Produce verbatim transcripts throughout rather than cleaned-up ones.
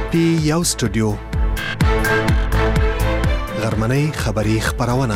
پی یو سټوډیو غرمنۍ خبری خبرونه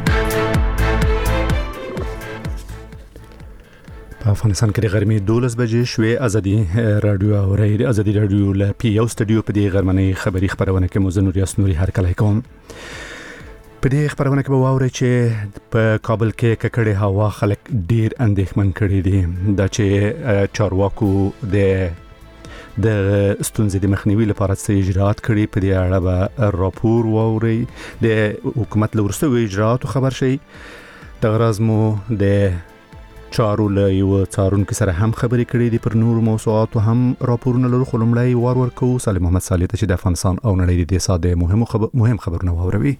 په افغانستان کې د غرمې دولس بجې شوې. ازادي رادیو او ازادي رادیو له پی یو سټوډیو په دې غرمنۍ خبری خبرونه کې موزه نور یاسنوري هر کله کوم. په دې خبرونه کې به واوري چې په کابل کې ککړې هوا خلک ډیر اندېښمن کړي دي دا چې چارواکو د د ستونزې د مخنیوي لپاره څه اجرات کړي. په دې اړه به راپور واوري د حکومت له وروستیو اجراتو خبر شي. د غرض مو د چارو له یو څارونکو سره هم خبرې کړې دي پر نور موضوعاتو هم راپورونه لرو. خو لومړی وار ورکو سالم محمد صالح ته چې د افغانستان او نړۍ د ساده مهم خبر مهم خبرونه واوروي.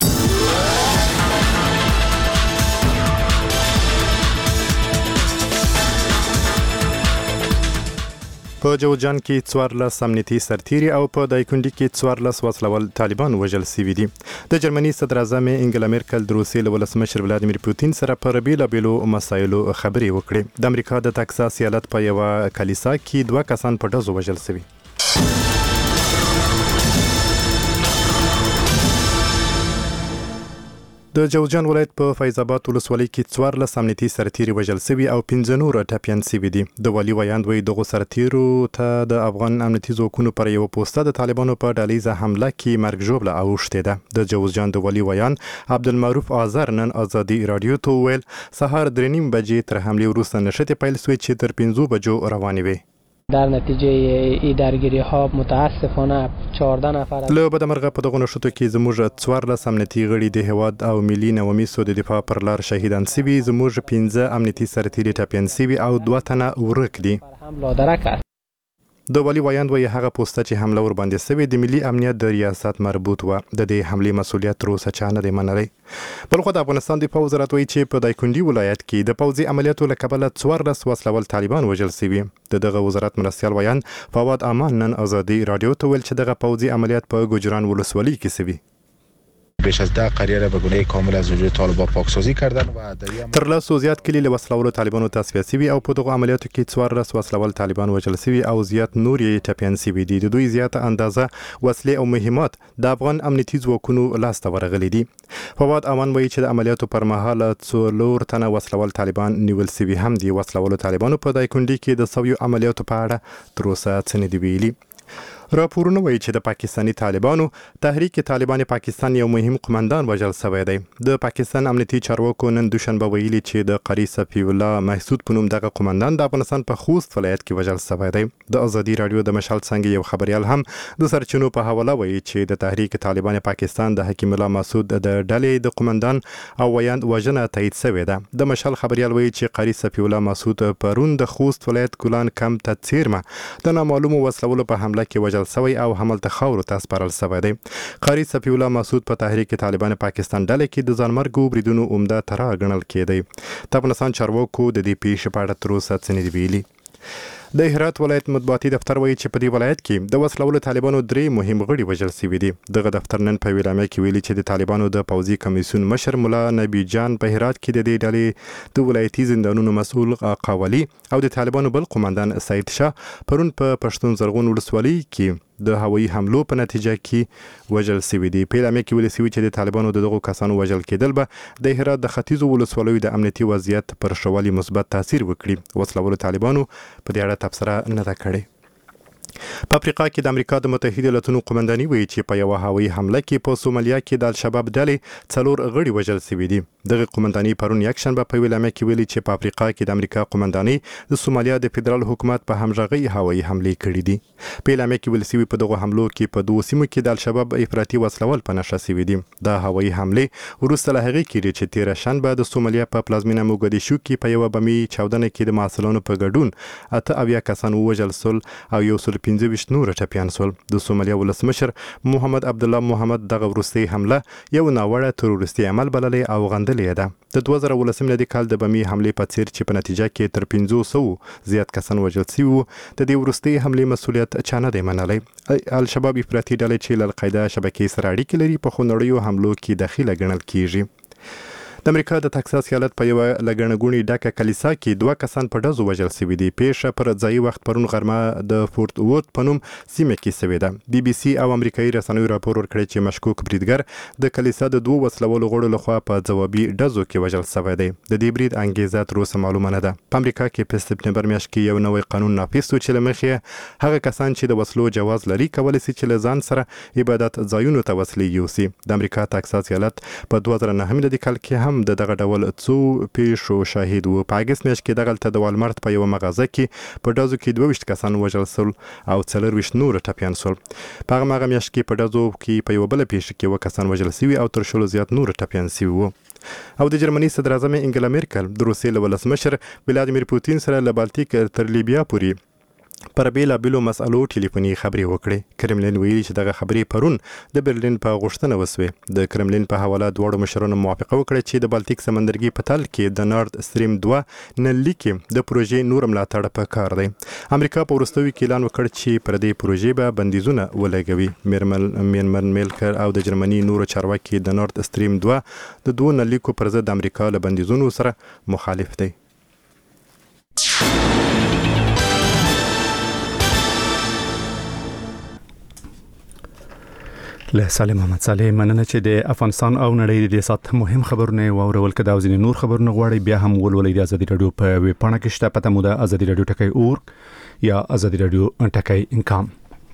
په جوزجان کې څوارلس امنیتي سرتیري او په دایکنډي کې څوارلس وسلوال طالبان وژل شوي دي. د جرمني صدر اعظم انګلا میرکل د روسیې له ولسمشر ولادیمیر پوتین سره پر بیلابیلو مسایلو خبرې وکړې. د امریکا د تکساس ایالت په یوه کلیسا کې دوه کسان په ډزو وژل شوي. د جوزجان ولایت په فیض آباد ولسوالۍ کې څوارلس امنیتي سرتیري وژل شوي او پنځه نور ټپیان شوي دي. د والي ویاند وایي دغو سرتیرو ته د افغان امنیتي ځواکونو پر یوه پوسته د طالبانو په ډلیزه حمله کې مرګ ژوبله اوښتې ده. د جوزجان د والي ویاند عبدالمعروف آذر نن ازادي رادیو ته وویل سهار درې نیم بجې تر حملې وروسته نښتې پیل شوې چې تر پنځو بجو روانې وې. در نتیجه این درگیری ها متاسفانه چهارده نفر له بدمرغه په دغه نښتو کې زموږ څوارلس امنیتي غړي د هیواد او ملي نومیسو د دفاع پر لار شهیدان شوي. زموږ پنځه امنیتي سرتیري ټپیان شوي او دوه تنه ورک دي. د والي ویاند وایي هغه پوسته چې حمله ور باندې شوې د ملي امنیت د ریاست مربوط و. د دې حملې مسؤلیت تر اوسه چا نه دی منلی. بلخو د افغانستان دفاع وزارت وایي چې په دایکنډي ولایت کې د پوځي عملیاتو له کبله څوارلس وسلوال طالبان وژل شوي. د دغه وزارت مرستیال ویاند فواد امان نن ازادي رادیو ته ویل چې دغه پوځي عملیات په ګوجران ولسوالۍ کې شوي. بیش از ده قریه را به گونه کامل از وجود طالبان پاکسازی کردن و تر لسو زیات کلی له وسلوالو طالبانو تصفیه شوي او په دغو عملیاتو کې څوارلس وسلوال طالبان وژل شوي او زیات نور یې ټپیان شوي دي. د دوی زیاته اندازه وسلې او مهمات د افغان امنیتي ځواکونو لاسته ورغلي دي. فواد امان وایي چې د عملیاتو پر مهال څلور تنه وسلوال طالبان نیول شوي هم دي. وسلوالو طالبانو په دایکنډي کې د سویو عملیاتو په اړه تر اوسه څه نه دي ویلي. راپورونه وایي چې د پاکستاني طالبانو تحریک طالبان پاکستان یو مهم قماندان وژل شوی دی. د پاکستان امنیتي چارواکو نن دوشنبه ویلي چې د قاری صفی الله محسود په نوم دغه قماندان د افغانستان په خوست ولایت کې وژل شوی دی. د ازادي رادیو د مشال څنګه یو خبريال هم د سرچینو په حواله وایي چې د تحریک طالبان پاکستان د حکیم الله محسود د ډلې د قماندان او ویاند وژنه تایید شوې ده. د مشال خبريال وایي چې قاری صفی الله محسود پرون د خوست ولایت ګلان کم ته څیرمه د نامعلومو وسلوالو په حمله کې وژل سوی او هملته خاورو ته سپارل سوی دی. قاری صفی الله محسود په تحریک طالبان پاکستان ډلې کې د ځانمرګو بریدونو عمده ترا ګڼل کېدی. د افغانستان چارواکو د دې پیښې په اړه تر اوسه څه نه دي ویلي. د هرات ولایت مطبوعاتي دفتر وایي چې په دې ولایت کې د وسلوالو طالبانو درې مهم غړي وژل شوي دي. دغه دفتر نن په ویلامه کې ویلي چې د طالبانو د پوځي کمیسیون مشر مولا نبی جان په هرات کې د دې ډلې د ولایتي زندانونو مسؤل قاولي او د طالبانو بل قماندان سید شاه پرون په پښتون زرغون ولسوالۍ کې د هوایي حملو په نتیجه کې وژل شوي دي. په اعلامیه کې ویل شوي چې د طالبانو د دغو کسانو وژل کېدل به د هرات د ختیځو ولسوالیو د امنیتي وضعیت پر ښه والي مثبت تاثیر وکړي. وسلوالو طالبانو په دې اړه تبصره نه ده کړې. په افریقا کې د امریکا د متحده ایالاتونو قومنداني وایي چې په یوه هوایي حمله کې په سومالیا کې د الشباب ډلې څلور غړي وژل شوي دي. دغه قومنداني پرون یکشنبه په ویلامه کې ویلي چې په افریقا کې د امریکا قومنداني د سومالیا د فدرال حکومت په همغږۍ هوایي حملې کړې دي. په ویلامه کې ویل شوي په دغه حملو کې په دوه سیمو کې د الشباب افراطي وسلوال په نښه شوي دي. د هوایي حملې وروسته له هغې کېږي چې تېره شنبه د سومالیا په پلازمینه موګدیشو کې په یوه بمي چاودنه کې د محصلانو په ګډون اته اویا کسان ووژل شول او یو سل پنځه ویشت نور ټپیان شول. د سومالیا ولسمشر محمد عبدالله محمد دغه وروستۍ حمله یو ناوړه تروریستي عمل بللی او غندلې ده. د دوه زره ولسم میلادي کال د بمي حملې په څیر چې په نتیجه کې تر پنځو سوو زیات کسان وژل شوي وو. د دې وروستۍ حملې مسؤلیت چا نه دی منلی. الشباب افراطي ډلې چې له القاعده شبکې سره اړیکې لري په خونړیو حملو کې دخیله ګڼل کیږي. د امریکا د تکساس ایالت په یو لګڼګونی ډکه کلیسا کې دوه کسان په ډزو وژل شوي دي. پیښه پر ځایي وخت پرون غرمه د فورت وود په نوم سیمه کې شوې ده. بي بي سي او امریکایي رسنیو راپور ورکړی چې مشکوک بریدګر د کلیسا د دوه وسلوالو غړو لخوا په ځوابي ډزو کې وژل شوی دی. د دې برید انګیزه تر اوسه معلومه نه ده. په امریکا کې په سپتمبر میاشت کې یو نوی قانون نافذ شو چې له مخې هغه کسان چې د وسلو جواز لري کولی شي چې له ځان سره عبادت ځایونو ته وسلې یوسي. د امریکا تکساس ایالت په دوه زره نهه میلادي کال کې هم د دغه ډول څو پیښو شاهد و. په اګست میاشت کې دغلته د والمارت په یو مغازه کې په ډزو کې دوه ویشت کسان وژل شول او څلور ویشت نور ټپیان شول. په هغه مغه میاشت کې په ډزو کې په یو بل پیښه کې و کسان وژل شوي او تر شلو زیات نور ټپیان شوي وو. او د جرمني صدر اعظم انګلا میرکل د روسیې له ولسمشر ولادیمیر پوتین سره له بالتیک تر لیبیا پورې پر بیلا بیلو مسالو ټلیفوني خبرې وکړې. کرملین ویلي چې دغه خبرې پرون د برلین په غوښتنه وسوې. د کرملین په حواله دواړو مشرانو موافقه وکړه چې د بالتیک سمندرګي په تل کې د نارد استریم دوه نلي کې د پروژې نور ملاتړ په کار دی. امریکا په وروستیو کې اعلان وکړ چې پر دې پروژې به بندیزونه ولګوي. میرمن میلکر او د جرمني نورو چارواکي د نارد استریم دوه د دوه نلیکو پر ضد امریکا له بندیزونو سره مخالف دی. له سالم محمد صالح مننه چې د افغانستان او نړۍ د سات مهم خبرونه واورول کده او ځینې نور خبرونه غواړي بیا هم ولولئ د ازادي رادیو په ویب پاڼه کې شته پته مو د ازادي رادیو ټکی اورګ یا ازادي رادیو ټکی انکام.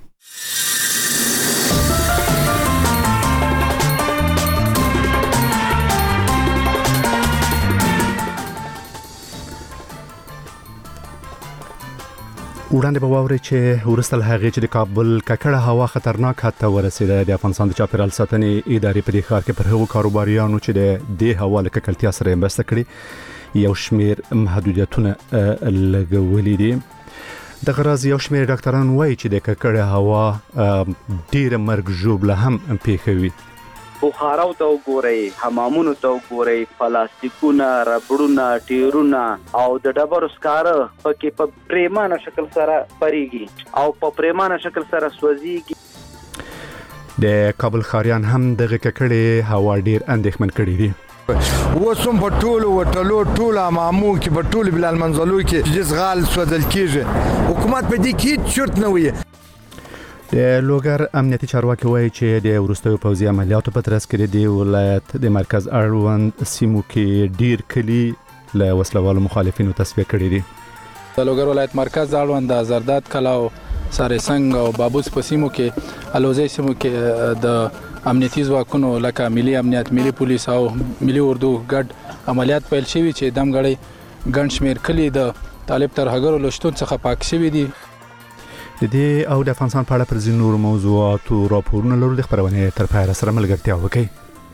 وړاندې به واورئ چې وروسته له هغې چې د کابل ککړه هوا خطرناک حد ته ورسېده. د افغانستان د چاپیریال ساتنې ادارې په دې ښار کې پر هغو کاروباریانو چې د دې هوا له ککړتیا سره مرسته کړې یو شمېر محدودیتونه لګولي دي. دغه راز یو شمېر ډاکټران وایي چې د ککړې هوا ډېره مرګ ژوبله هم پېښوي. بخارو ته وګورئ، حمامونو ته وګورئ، پلاستیکونه، ربړونه، ټیرونه او د ډبرو سکاره پکې په پریمانه شکل سره پریږي او په پریمانه شکل سره سوځيږي. د کابل ښاریان هم دغه ککړې هوا ډیر اندېښمن کړي دي. وسوم په ټولو وټلو ټوله مامو کې په ټولو بلال منزلو کې چې غال سوځل کیږي. حکومت په دې کې چرت نه وي. د لوګر امنیتي چارواکي وایي چې د وروستیو پوځي عملیاتو په ترڅ کې د ولایت د مرکز اړوند سیمو کې ډیر کلی له وسلوالو مخالفینو تصفیه کړي دي. د لوګر ولایت مرکز اړوند د زرداد کلا او سارسنګ او بابوس په سیمو کې الوزي سیمو کې د امنیتي ځواکونو لکه ملي امنیت، ملي پولیس او ملي اردو ګډ عملیات پیل شوي چې دمګړی ګڼ شمېر کلی د طالب ترهګرو له شتون څخه پاک شوي دي. د دې او د افغانستان په اړه پر ځینو نورو موضوعاتو راپورونه لرو. د خبرونې تر پایه سره ملګرتیا وکړئ.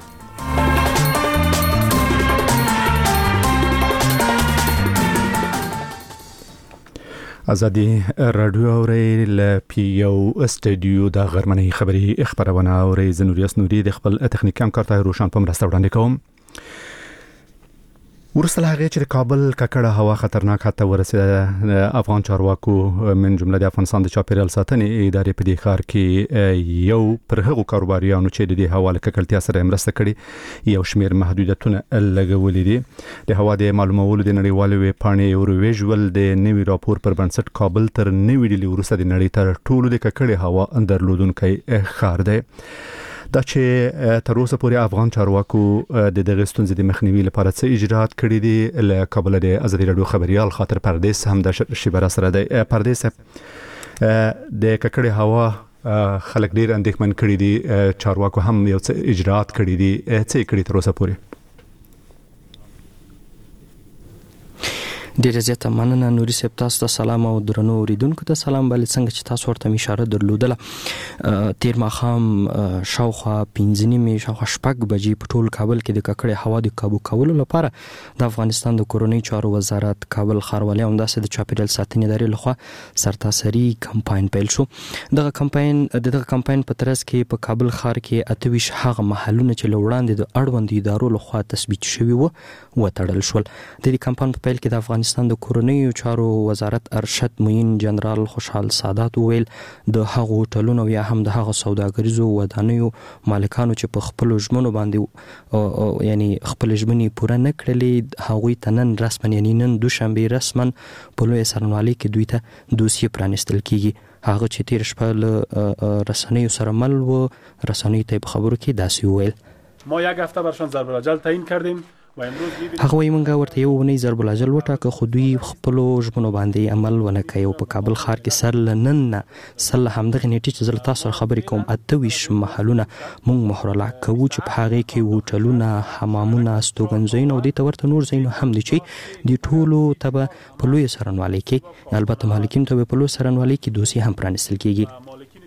ازادي رادیو اوري له پیو استودیو د غرمنۍ خبري خبرونه اوري. زنوریاس نوري د خپل تخنیکي همکار ته روشن په مرسته وړاندې کوم. ورسته هغه چې د کابل ککړه هوا خطرناک حد ته ورسېده. افغان چارواکو من جمله د افغانستان د چاپیریال ساتنې ادارې په دې ښار کې یو پر هغو کاروباریانو چې د دې هوا له ککړتیا سره مرسته کړي یو شمېر محدودیتونه لګولي دي. د هوا د معلومولو د نړیوالې ویب پاڼې یورویژوال د نوي راپور پر بنسټ کابل تر نوي ډیلي وروسته د نړۍ تر ټولو د ککړې هوا درلودونکی ښار دی. دا چې تر اوسه پورې افغان چارواکو د دغه ستونزې د مخنیوي لپاره څه اجراءات کړي دي. له کابل د ازادي رادیو خبريال خاطر پردیس هم د شبره سره دی. پردیس د ککړې هوا خلک ډیر اندېښمن کړي دي. چارواکو هم یو څه اجراءات کړي دي. څه کړي تر اوسه پورې؟ ډیره زیاته مننه نوري صاحب. تاسو ته سلام او درنو اوریدونکو ته سلام. بل څنګه چې تاسو ورته اشاره درلودله تیر ماخام شاوخوا پنځه نیمې شاوخوا شپږ بجې په ټول کابل کې د ککړې هوا د قابو کولو لپاره د افغانستان د کورنۍ چارو وزارت، کابل ښاروالۍ او همداسې د چاپیریال ساتنې ادارې لخوا سرتاسري کمپاین پیل شو. دغه کمپاین دغه کمپاین په ترڅ کې په کابل ښار کې اته ویشت هغه محلونه چې له وړاندې د اړوند ادارو لخوا تثبیت شوي وو وتړل شول. د دې کمپاین په پیل کې د افغانستان افغانستان د کورنیو چارو وزارت ارشد معین جنرال خوشحال سادات ویل د هغو هوټلونو یا هم د هغو سوداګریزو ودانیو مالکانو چې په خپل ژمنو باندې یعنی خپل ژمنې پوره نه کړلې هغوی ته نن رسما یعنی نن دوشنبه رسما په لوی سرنوالي کې دوی ته دوسیه پرانستل کیږي. هغه چې تیر شپه له رسنیو سره مل و رسنیو ته په خبرو کې داسې وویل ما یک هفته برشان ضرب الاجل تعیین کردیم و امروز می‌بینیم هغه وایي موږ ورته یو ونی ضرب الاجل وټاکه خو دوی خپل ژمنو باندې عمل ونه کوي او په کابل ښار کې سر لنن نه سل همدغه نیټه چې زل تاسو خبرې کوم اته ویش محلونه موږ محرله کوو چې په هغه کې هوټلونه حمامونه استوګنځایونه او د تورته نور زینو هم دي چې د ټولو تبه په لوی سرنوالي کې البته مالکین ته په لوی سرنوالي کې دوسی هم پرانستل کیږي.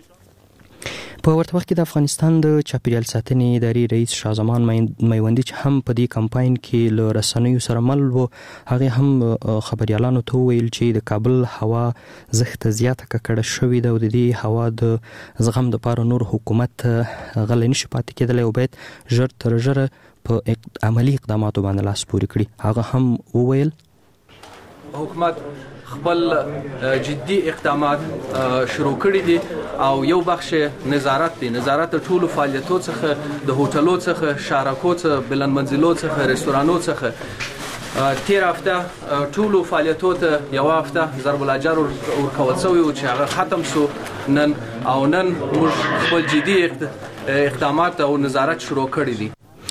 په ورته وخت کې د افغانستان د چاپیریال ساتنې ادارې رئیس شاه زمان میوندي چې هم په دې کمپاین کې له رسنیو سره مل و هغه هم خبريالانو ته ویل چې د کابل هوا زخت زیاته ککړه شوې ده او د دې هوا د زغم د پاره نور حکومت غل نشي پاتې کېدلی او باید ژر تر ژره په عملی اقداماتو باندې لاس پورې کړي. هغه هم وویل حکومت خپل جدي اقدامات شروع کړي دي او یو بخش نظارت دی نظارت ټولو فعالیتونو څخه د هوټلو څخه شارکو څخه بلند منزلو څخه رستورانو څخه تیر هفته ټولو فعالیتونو ته یو هفته ضرب الاجر ورکول شوی او چې هغه ختم شو نن او نن موږ خپل جدي اقدامات او نظارت شروع کړي دي.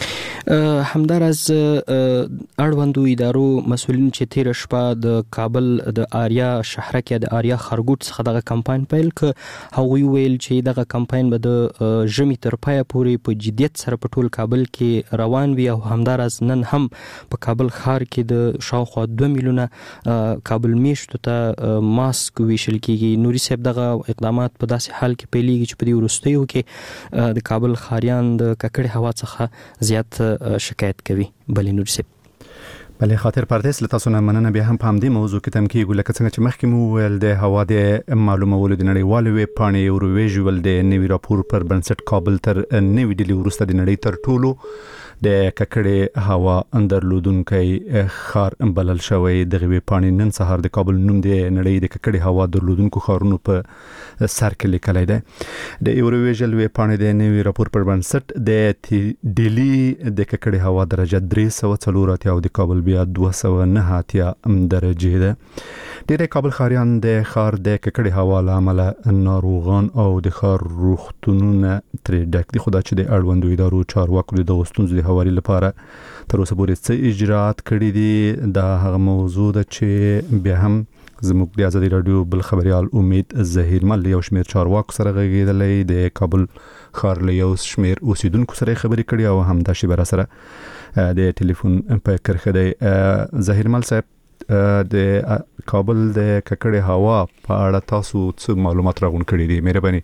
همدارز اړوندو ادارو مسولین چې تیر شپه د کابل د آریا شهرک یا د آریا خرګوټ څخه دغه کمپاین پیل ک هغوی ویل چې دغه کمپاین به د ژمي تر پایه پورې په جدیت سره په ټول کابل کې روان وي او همدارز نن هم په کابل ښار کې د شاوخوا دوه میلیونه کابل میشتو ته ماسک ویشل کیږي. نوري صاحب دغه اقدامات په داسې حال کې پیلېږي چې په دې وروستیو کې د کابل ښاریان د ککړې هوا څخه زیات شکایت کوي. بلې نور سي بلې خاطر پردیس له تاسو نه مننه بیا هم په همدې موضوع کې تم کېږو لکه څنګه چې مخکې مو ویل د هوا د معلومولو د نړیوالو ویب پاڼې یورویژوال د نوي راپور پر بنسټ کابل تر نوي ډیلي وروسته د نړۍ تر ټولو د ککړې هوا درلودونکی ښار بلل شوی. دغه ویب پاڼې نن سهار د کابل نوم د نړۍ د ککړې هوا درلودونکو ښارونو په سر کې لیکلی دی. د یورویژوال ویب پاڼې د نوي راپور پر بنسټ د ډیلي د ککړې هوا درجه درې سوه څلور اتیا او د کابل بیا دوه سوه نهه اتیا درجې ده. ډېری کابل ښاریان د ښار د ککړې هوا له امله ناروغان او د ښار روغتونونه ترې ډک دي. خو دا چې د اړوندو ادارو چارواکو د دغو ستونزو د هواري لپاره تر اوسه پورې څه اجرات کړي دي دا هغه موضوع ده چې بیا هم زموږ د ازادي رادیو بل خبريال امید زهیرمل یو شمیر چارواکو سره غږیدلی د کابل ښار له یو شمیر اوسیدونکو سره خبرې کړي او هم دا شی بر سره د ټلیفون په کرخه دی. زهیرمل صاحب د کابل د ککړې هوا په اړه تاسو څه معلومات راغون کړي دي؟ مهرباني.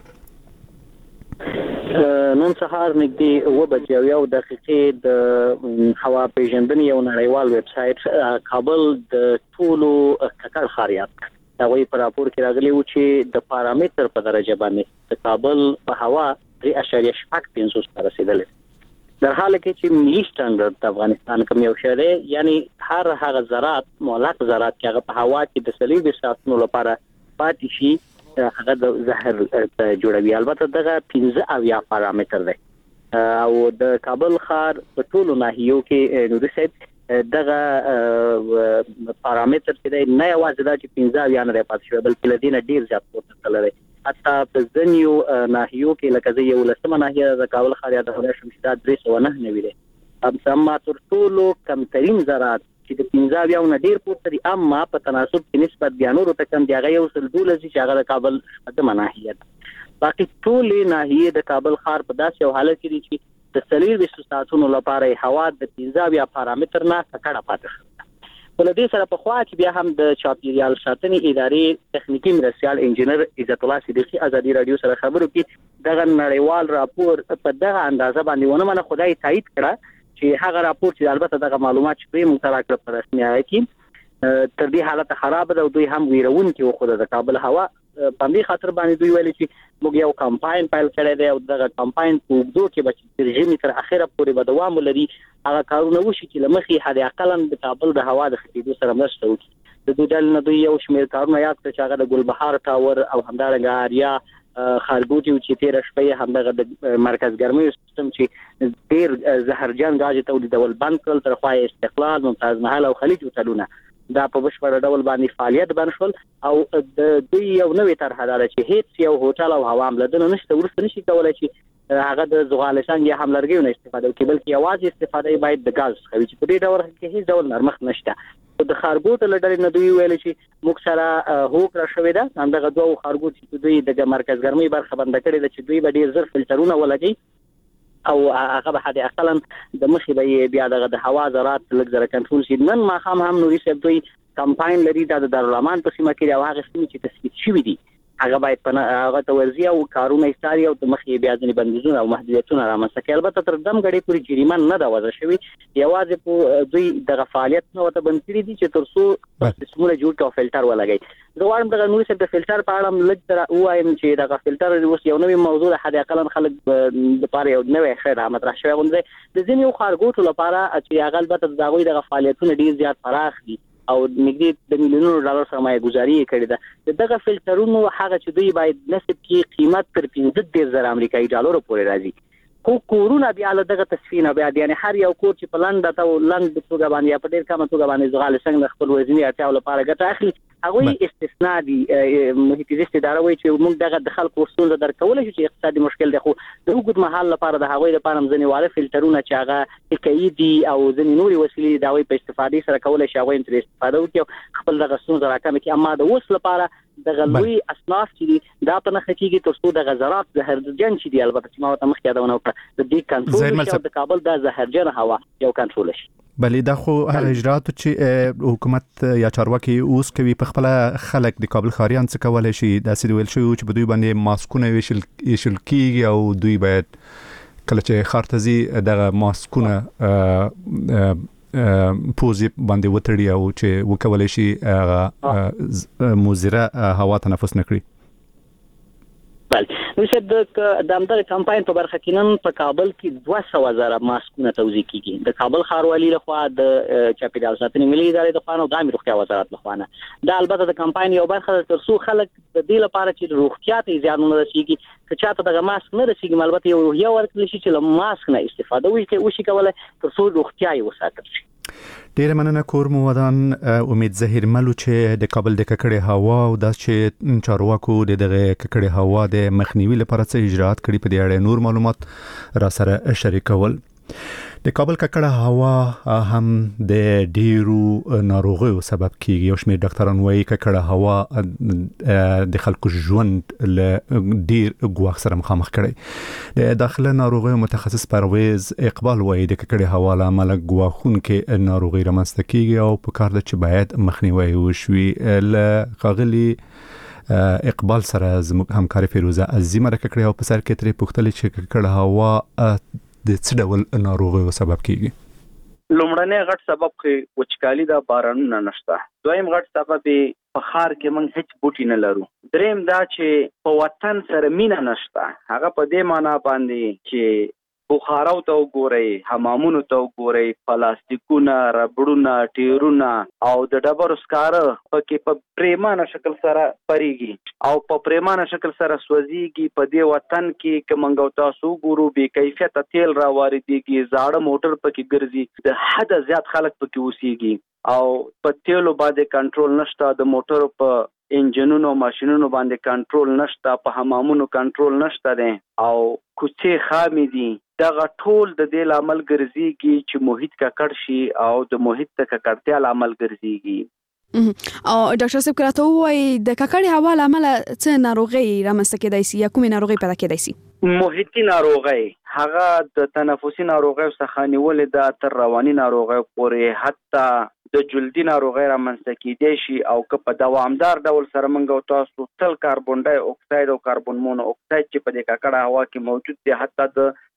نن سهار نږدې اوه بجې او یو دقیقې د هوا پیژندنې یو نړیوال ویب سایټ کابل د ټولو ککړ ښاریات هغوی په راپور کې راغلي و چې د پارامتر په درجه باندې د کابل په هوا درې اعشاریه شپږ پنځوس ته رسېدلی در حال کې چې ملي سټانډرډ د افغانستان کوم یو شی دی یعنی هر هغه ذرات معلق ذرات چې هغه په هوا کې د څلوېښتو ساعتونو لپاره پاتې شي هغه د زهر جوړوي. البته دغه پنځه اویا پارامتر دی او د کابل ښار په ټولو ناحیو کې نوري صاحب دغه پارامتر چې دی نه یوازې دا چې پنځه اویا نه دی پاتې شوی بلکې له دې نه ډېر زیات پورته تللی دی. حتی په ځینو ناحیو کې لکه زه یولسمه ناحیه د کابل ښار یادولی شم چې دا درې سوه نهه نوي دی. اما تر ټولو کمترین ذرات چې د پنځه اویا نه ډېر پورته دي اما په تناسب کې نسبت بیا نورو ته کم دي هغه یو سل دولس دي چې هغه د کابل شپږمه ناحیه ده. باقي ټولې ناحیې د کابل ښار په داسې یو حالت کې دي چې د څلوېښتو ساعتونو لپاره هوا د پنځه اویا پارامتر نه ککړه پاتې شوې. له دې سره په خوا کې بیا هم د چاپیریال ساتنې ادارې تخنیکی مرستیال انجینر عزت الله صدیقي ازادي رادیو سره خبرو کې دغه نړیوال راپور په دغه اندازه باندې ونه منه خدای تایید کړه چې هغه راپور چې البته دغه معلومات چې پرې متراکړه په رسمي هغه کې تر دې حالت خراب ده او دوی هم ویرون کې وخت د کابل هوا باندې خاطر باندې دوی ویل چې موږ یو کمپاین پیل کړی دی او دغه کمپاین په وګړو کې به تر ژمي تر اخره پورې به دوام ولري هغه کارونه وشي چې لمخې حد اقل د کابل د هوا د ختیدو سره مرسته وکړي د دوی ډول نه دوی یو شمېر کارونه یاد کړ چې هغه د ګلبهار ټاور او همدارنګه آریا خارګوټي چې تیر شپه همدغه د مرکز ګرمۍ سیستم چې ډیر زهرجن غاز تولیدول بند کړل تر خو استقلال ممتاز محل او خلیج هوټلونه دا په بشپړ ډول باندې فعالیت بند شول او د دوی یو نوې طرح ده چې هیڅ یو هوټل او هوام لدنه نشته ورسته نشي کولای چې هغه د زغالشان یا هم لرګیو نه استفاده وکړي بلکې یوازې استفاده باید د غاز خوي چې په دې ډول کې هیڅ ډول نرمښت نشته د خارګوټ لړۍ نه دوی ویل چې موږ سره هوکړه شوې ده همدغه دوه خارګوټ چې دوی د مرکز ګرمۍ برخه بند کړې ده چې دوی به ډیر زر فلټرونه ولګي او هغه به حد اقل د مخې به بیا د هوا ذرات لږ زره کنټرول شي نن ما هم هم نوري صاحب دوی کمپاین لري د دارالامان په سیمه کې او هغه سیمه چې تثبیت شوی دي هغه باید په هغه توزیع او کارونه ایستاري او د مخې بیا ځنې بندیزونه او محدودیتونه رامنځته کړي البته تر دم غړي پوری جریمه نه دا وضع شوی یوازې په دوی د فعالیت نو ته بند کړی دي چې تر څو سموله جوړ کړي فلټر ولګي زه وایم د نوري صاحب د فلټر په اړه لږ تر وایم چې دا فلټر اوس یو نوې موضوع ده حد اقل خلک د پاره یو نوې خیر مطرح شوی غونډه د ځینې خارګوټو لپاره چې هغه البته د هغوی د فعالیتونو ډیر زیات فراخ دي او نږدې د میلیونونو ډالر سرمایه گذاري کړې ده دغه فلټرونو هغه چې دوی باید نسب کې قیمت تر پنځه دېرش زره امریکایي ډالر پورې راځي خو کورونه بیا له دغه تصفیه بیا یعنی هر یو کور چې په لند ته لند توګه باندې په ډیر کم توګه باندې زغال څنګه خپل وزنی اړتیا لپاره ګټه اخلي هغه استثناء دي محیط زیست اداره وایي چې موږ دغه د خلکو ورسول درکول شي چې اقتصادي مشکل دی خو د وګړو محل لپاره د هغوی لپاره ځنې واله فلټرونه چې هغه حکایي دي او ځنې نوري وسیلې دا وایي په استفادې سره کولای شي هغه تر استفاده وکړي خپل دغه ستونزه راکمه کړي اما د اوس لپاره د غلوي اصناف چې دا په نخ کېږي تر څو د غزرات زهرجن چې دی البته چې ما ته مخکې یادونه وکړه د دې کنټرول د کابل د زهرجن هوا یو کنټرول شي بلې دا خو هغه اجرات چې حکومت یا چارواکي اوس کوي په خپل خلک د کابل ښاریان څخه کولای شي دا سې ویل شو چې په دوی باندې ماسکونه ویشل ویشل کیږي او دوی باید کله چې خارتزي دغه ماسکونه پوزي باندې وتړي او چې وکولای شي هغه مزره هوا تنفس نکړي بله نو چې د دامدار کمپاین په برخه کې نن په کابل کې دوه سوه زره ماسکونه توزیع کیږي د کابل ښاروالي لخوا د چاپیریال ساتنې ملي ادارې د خوا او د عامه روغتیا وزارت لخوا نه دا البته د کمپاین یو برخه تر څو خلک د دې لپاره چې روغتیا ته زیان نه رسیږي که چاته دغه ماسک نه رسیږي البته یو روحیه ورکړل شي چې له ماسک نه استفاده وکړي او شي کولای تر څو روغتیا یې وساتل شي ډیر مننه کور مو ودان امید زهیر ملو چې د کابل د ککړې هوا او د چې چارواکو د دغه ککړې هوا د مخنیوي لپاره څه اجرات کړي په دې اړه نور معلومات را سره شریکول د کابل ککړه هوا هم د ډیرو ناروغیو سبب کیږي او شمېر ډاکټران وایي ککړه هوا د خلکو ژوند له ډیر ګواښ سره مخامخ کړي د داخله ناروغیو متخصص پرویز اقبال وایي د ککړې هوا له امله ګواښونکې ناروغي رامنځته کیږي او په کار ده چې باید مخنیوي وشي له ښاغلي اقبال سره زموږ همکار فیروزه عظیمه راکړې او په سر کې ترې پوښتنه چې ککړه هوا د څه ډول ناروغیو سبب کیږي لومړنی غټ سبب کې وچکالي د بارانونو نشته دویم غټ سبب په خار کې موږ هیڅ بوټي نه لرو دریم دا چې په وطن سره مینه نشته هغه په دې معنی باندې چې بخارو ته وګورئ حمامونو ته وګورئ پلاستیکونه ربړونه ټیرونه او د ډبرو سکاره پکې په پریمانه شکل سره پریږي او په پریمانه شکل سره سوځيږي په دې وطن کې که موږ تاسو ګورو بې کیفیت تیل را واردېږي زاړه موټر پکې ګرځي د حد زیات خلک پکې اوسېږي او په تیلو باندې کنټرول نشته د موټرو په انجنونو ماشينونو باندې کنټرول نشته په حمامونو کنټرول نشته دي او کوڅې خامې دي دغه ټول د دې عمل ګرځيږي چې محیط ککړ شي او د محیط د ککړتیا عمل ګرځيږي او ډاکټر صاحب کراته وایي د ککړې هوا عمل څه ناروغي رامنځته کېدای شي یا کومې ناروغي پیدا کېدای شي محیطي ناروغي هغه د تنفسي ناروغیو څخه نیولې ده تر رواني ناروغیو پورې حتی د جلدي ناروغي رامنځته کېدای شي او که په دوامدار ډول سره موږ تاسو تل کاربن ډای اکساید او کاربن مونو اکساید چې په دې ککړه هوا کې موجود دي حتی د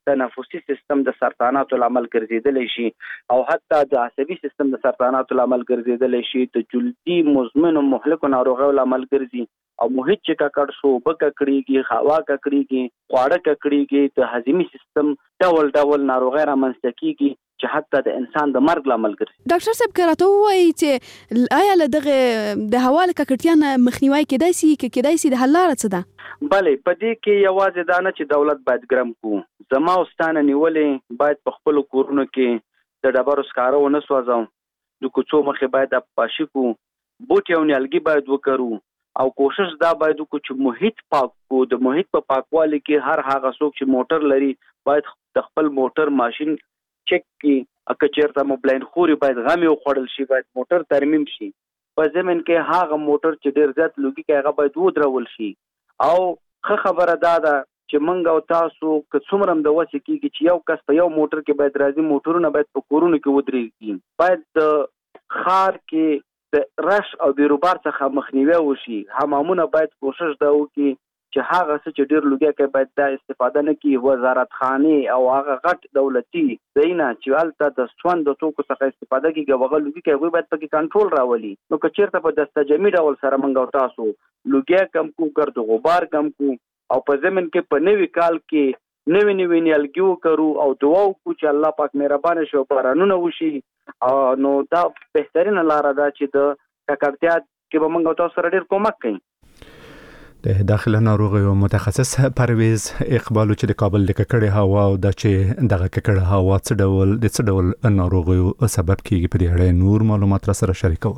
تنفسي سیستم د سرطاناتو لامل ګرځیدلی شي او حتی د عصبي سیستم د سرطاناتو لامل ګرځیدلی شي، د جلدي مزمنو مهلکو ناروغیو لامل ګرځي او محیط چې ککړ شو، اوبه ککړېږي، هوا ککړېږي، خواړه ککړېږي، د هضمي سیستم ډول ډول ناروغۍ رامنځته کېږي چې حتی د انسان د مرګ لامل ګرځي. ډاکټر صاحب که راته ووایي چې آیا له دغه د هوا له ککړتیا نه مخنیوی کېدای شي، که کېدای شي د حل لاره څه ده؟ بلې، په دې کې یوازې دا نه چې دولت باید ګرم کړو، زما او ستا نه نیولې باید په خپلو کورونو کې د ډبرو سکاره ونه سوځو، د کوڅو مخې باید پاشي کړو، بوټي او نیالګي باید وکرو او کوشش دا باید وکړو چې محیط پاک کړو. د محیط په پاکوالي کې هر هغه څوک چې موټر لري باید د خپل موټر ماشین چک کړي، که چېرته مو بلاین خوري باید غم یې وخوړل شي، باید موټر ترمیم شي. په ضمن کې هغه موټر چې ډېر زیات لوګي کوي هغه باید ودرول شي. او ښه خبره دا ده چې موږ او تاسو که څومره هم د وسې کېږي چې یو کس په یو موټر کې باید راځي، موټرونه باید په کورونو کې ودرېږي، باید د ښار کې د رش او بیروبار څخه مخنیوی وشي. حمامونه باید کوشش دا وکړي چې هغه څه چې ډېر لوګي کوي باید دا استفاده نه کړي. وزارتخانې او هغه غټ دولتي ځایونه چې هلته د سون د توکو څخه استفاده کېږي او هغه لوګي کوي هغوی باید پکې کنټرول راولي. نو که چېرته په دستجمي ډول سره موږ او تاسو لوګي کم کړو، ګرد غبار کم کړو او په ضمن کې په نوي کال کې نوي نوي نیالګي وکرو او دعا وکړو چې الله پاک مهربانه شي او بارانونه وشي، نو دا بهترینه لاره ده چې د ککړتیا کې به موږ او تاسو سره ډېر کومک کوي. د داخله ناروغیو متخصص پرویز اقبالو چې د کابل د ککړې هوا او د چې دغه ککړه هوا څه ډول د څه ډول ناروغیو سبب کیږي په دې اړه نور معلومات را سره شریکول.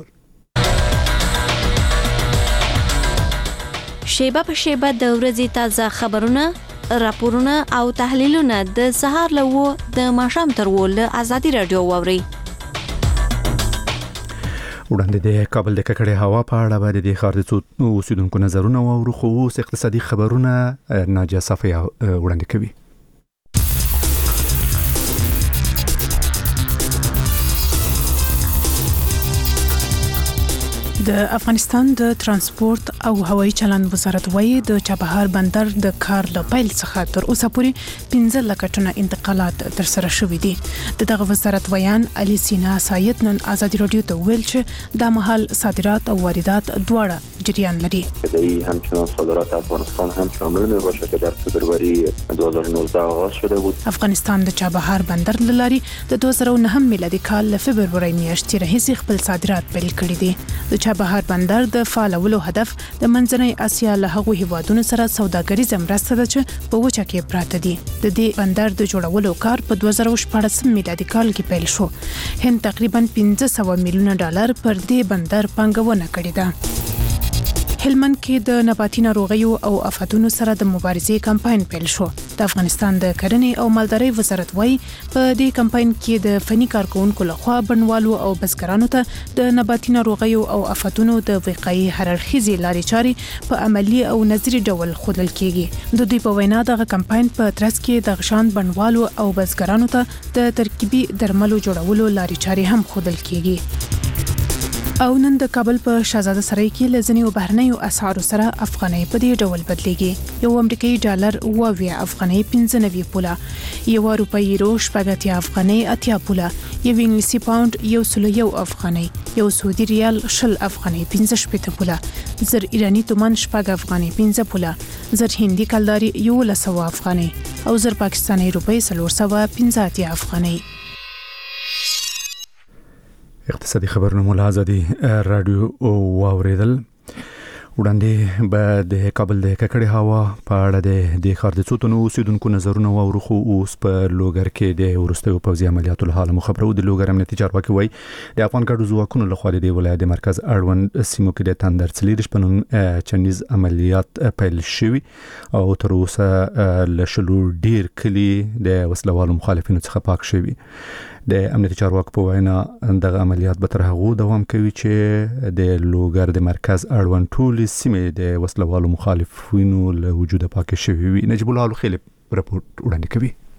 شیبه په شیبه د ورځې تازه خبرونه، راپورونه او تحلیلونه د سهار له د ماښام تر له آزادي رادیو واوري. وړاندې د کابل د ککړې هوا په اړه باندې د ښار د اوسیدونکو نظرونه واورو، خو اوس اقتصادي خبرونه ناجیه صافی وړاندې کوي. د افغانستان د ترانسپورت او هوایي چلند وزارت وايي د چابهار بندر د کار له پیل څخه تر اوسه پورې پنځه لکه ټنه انتقالات ترسره شوي دي. دغه وزارت ویان علي سینا سایت نن آزادي رادیو ته ویل چې دا مهال صادرات او واردات دواړه جریان لري. ای همچنان صادرات افغانستان هم شامل می باشه که در فبروری دو هزار و نوزده آغاز شده بود. افغانستان د چابهار بندر له لارې د دوه زره و نهم میلادي کال له فبرورۍ میاشتې راهیسې خپل صادرات پیل کړي دي. د چابهار بندر د فعالولو هدف د منځنۍ اسیا له هغو هیوادونو سره سوداګریزه مرسته ده چې په وچه کې پراته دي. د دې بندر د جوړولو کار په دوه زره و شپاړس میلادي کال کې پیل شو. هند تقریبا پنځه سوه میلیونه ډالر پر دې بندر پانګونه کړې ده. هلمند کې د نباتي ناروغیو او آفاتونو سره د مبارزې کمپاین پیل شو. د افغانستان د کرنې او مالدارۍ وزارت وايي په دې کمپاین کې د فني کارکونکو لخوا بڼوالو او بزګرانو ته د نباتي ناروغیو او آفاتونو د وقایي هر اړخیزې لارې چارې په عملی او نظري ډول ښودل کیږي. د دوی په وینا دغه کمپاین په ترڅ کې د غشان بڼوالو او بزګرانو ته د ترکیبي درملو جوړولو لارې چارې هم ښودل کیږي. او نن د کابل په شاهزاده سرای کې لزنیو بهرنیو اسعارو سره افغانۍ په دې ډول بدلېږي. یو امریکایي ډالر اووه افغانۍ پنځه نوي پوله، یو روپۍ یورو شپږ اتیا افغانۍ اتیا پوله، یو انګلیسي پاوند یو سل یو افغانۍ، یو سعودي ریال شل افغانۍ پنځه شپېته پوله، زر ایراني تومان شپږ افغانۍ پنځه پوله، زر هندي کلداري یولس سوه افغانۍ او زر پاکستاني روپۍ څلور سوه پنځه اتیا افغانۍ. اقتصادي خبرونه مو له آزادي رادیو واوریدل. وړاندې به د کابل د ککړې هوا په اړه د ښار د څو تنو اوسیدونکو نظرونه واورو، خو اوس په لوګر کې د وروستیو پوځي عملیاتو له حاله مو خبرو. د لوګر امنیتي چارواکي وایي د افغان ګډو ځواکونو لخوا د ولایت د مرکز اړوند سیمو کې د تندر څلېدش په نوم چنیز عملیات پیل شوي او تر اوسه له شلو ډیر کلي د وسلوالو مخالفینو څخه پاک شوي. د امنیتي چارواکو په وینا دغه عملیات به تر هغو دوام کوي چې د لوګر د مرکز اړوند ټولې سیمې د وسلوالو مخالفینو له وجوده پاکې شوي وي. نجیب الله الخیل رپورټ وړاندې کوي.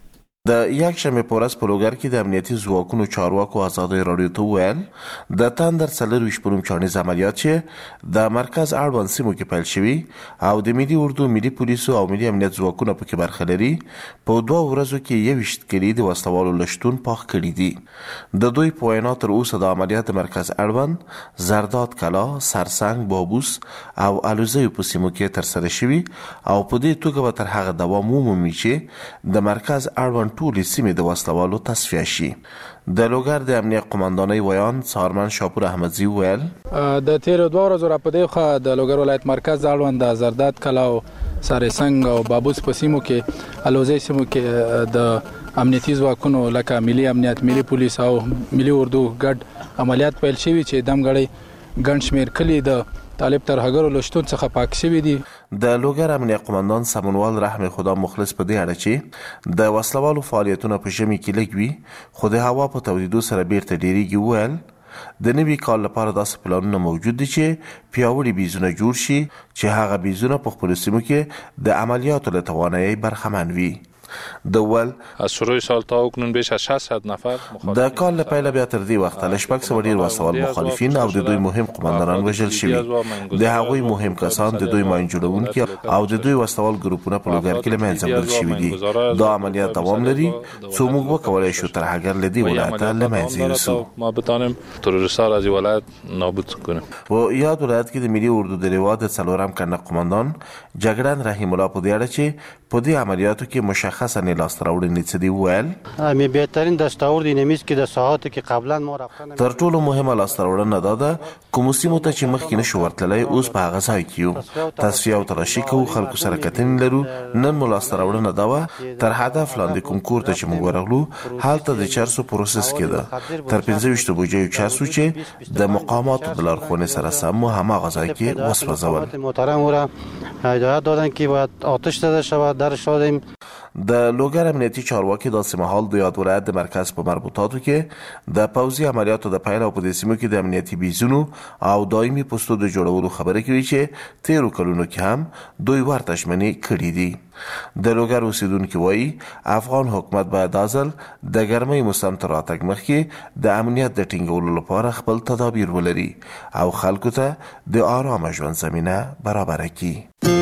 د یک شنبه په ورځ په لوګر کې د امنیتي ځواکونو چارواکو ازادي راډیو ته وویل د تندر څلرویشت په نوم چانیز عملیات چې د مرکز اړوند سیمو کې پیل شوي او د ملي اردو، ملي پولیسو او ملي امنیت ځواکونه پکې برخه لري، په دوه ورځو کې یوویشت کلي د وسلوالو له شتون پاک کړي دي. د دوی په وینا تر اوسه د عملیات د مرکز اړوند زرداد کلا، سرسنګ، بابوس او الوزیو په سیمو کې ترسره شوي او په دې توګه به تر هغه دوام ومومي چې د مرکز اړوند ټولې سیمې د وسلوالو تصفیه شي. د لوګر د امنیت قماندانۍ ویان څارمن شاپور احمدزي ویل د تیرو دوه ورځو راپدې خو د لوګر ولایت مرکز اړوند د زرداد کلا او سرسنګ او بابوس په سیمو کې الوزي سیمو کې د امنیتي ځواکونو لکه ملي امنیت، ملي پولیس او ملي اردو ګډ عملیات پیل شوي چې دمګړی ګڼ شمېر کلي د طالب ترهګرو له شتون څخه پاک شوي دي. د لوګر امنیت قماندان سمونوال رحم خدا مخلص په دې اړه چې د وسلوالو فعالیتونه په ژمي کې لږ وي خو د هوا په تودېدو سره بیرته ډېرېږي، وویل د نوي کال لپاره داسې پلانونه موجود دي چې پیاوړي بیزونه جوړ شي چې هغه بیزونه په خپلو سیمو کې د عملیاتو له توانایۍ برخمن وي. د ول از شروع سال تا اکنون بیش از ششصد نفر د کال له پیله بیا تر دې وخته له شپږ سوه ډېر وسوال مخالفین او د دوی مهم قماندانان وژل شوي. د هغوی مهم کسان د دوی ماین جوړونکي او د دوی وسوال ګروپونه په لوګر کې له منځه وړل شوي دي. دا عملیات دوام لري څو موږ وکولی شو تر هغه له دې ولایته له منځه یوسو. ما بتانیم تروریست‌ها را از ولایت نابود کنیم. په یاد ولایت کې د ملي اردو د لوا د څلورم کنه قماندان جګړن رحیم الله په دې اړه چې په دې عملیاتو کې مشخصه نه لاسته راوړنې څه دي وویل می بهترین دستاورد این است که د ساعاتو کې قبلا ما رفتن تر ټولو مهمه لاسته راوړنه دا ده کوم سیمو ته چې مخکې نشو ورتللی اوس په هغه ځای کې یو تصفیه او تلاشي کوو، خلکو سره کتنې لرو. نن مو لاسته راوړنه دا وه تر هدف لاندې کوم کور ته چې موږ ورغلو هلته د چرسو پروسس کېده. تر پنځه ویشتو بوجیو چرس و چې د مقاماتو د لارښوونې سره سم مو هماغه ځای کې وسوځول. محترم را هدایت دادن که باید آتش زده شود. در شدیم د لوګر امنیتي چارواکي داسې مهال د یاد ولایت د مرکز په مربوطاتو کې د پوځي عملیاتو د پیل او په دې سیمو کې د امنیتي بیزونو او دایمي پوستو د جوړولو خبره کوي چې تیرو کلونو کې هم دوی ورته ژمنې کړي دي. د لوګر اوسیدونکي وایي افغان حکومت باید دا ځل د ګرمۍ موسم تر راتګ مخکې د امنیت د ټینګولو لپاره خپل تدابیر ولري او خلکو ته د آرام ژوند زمینه برابره کړي.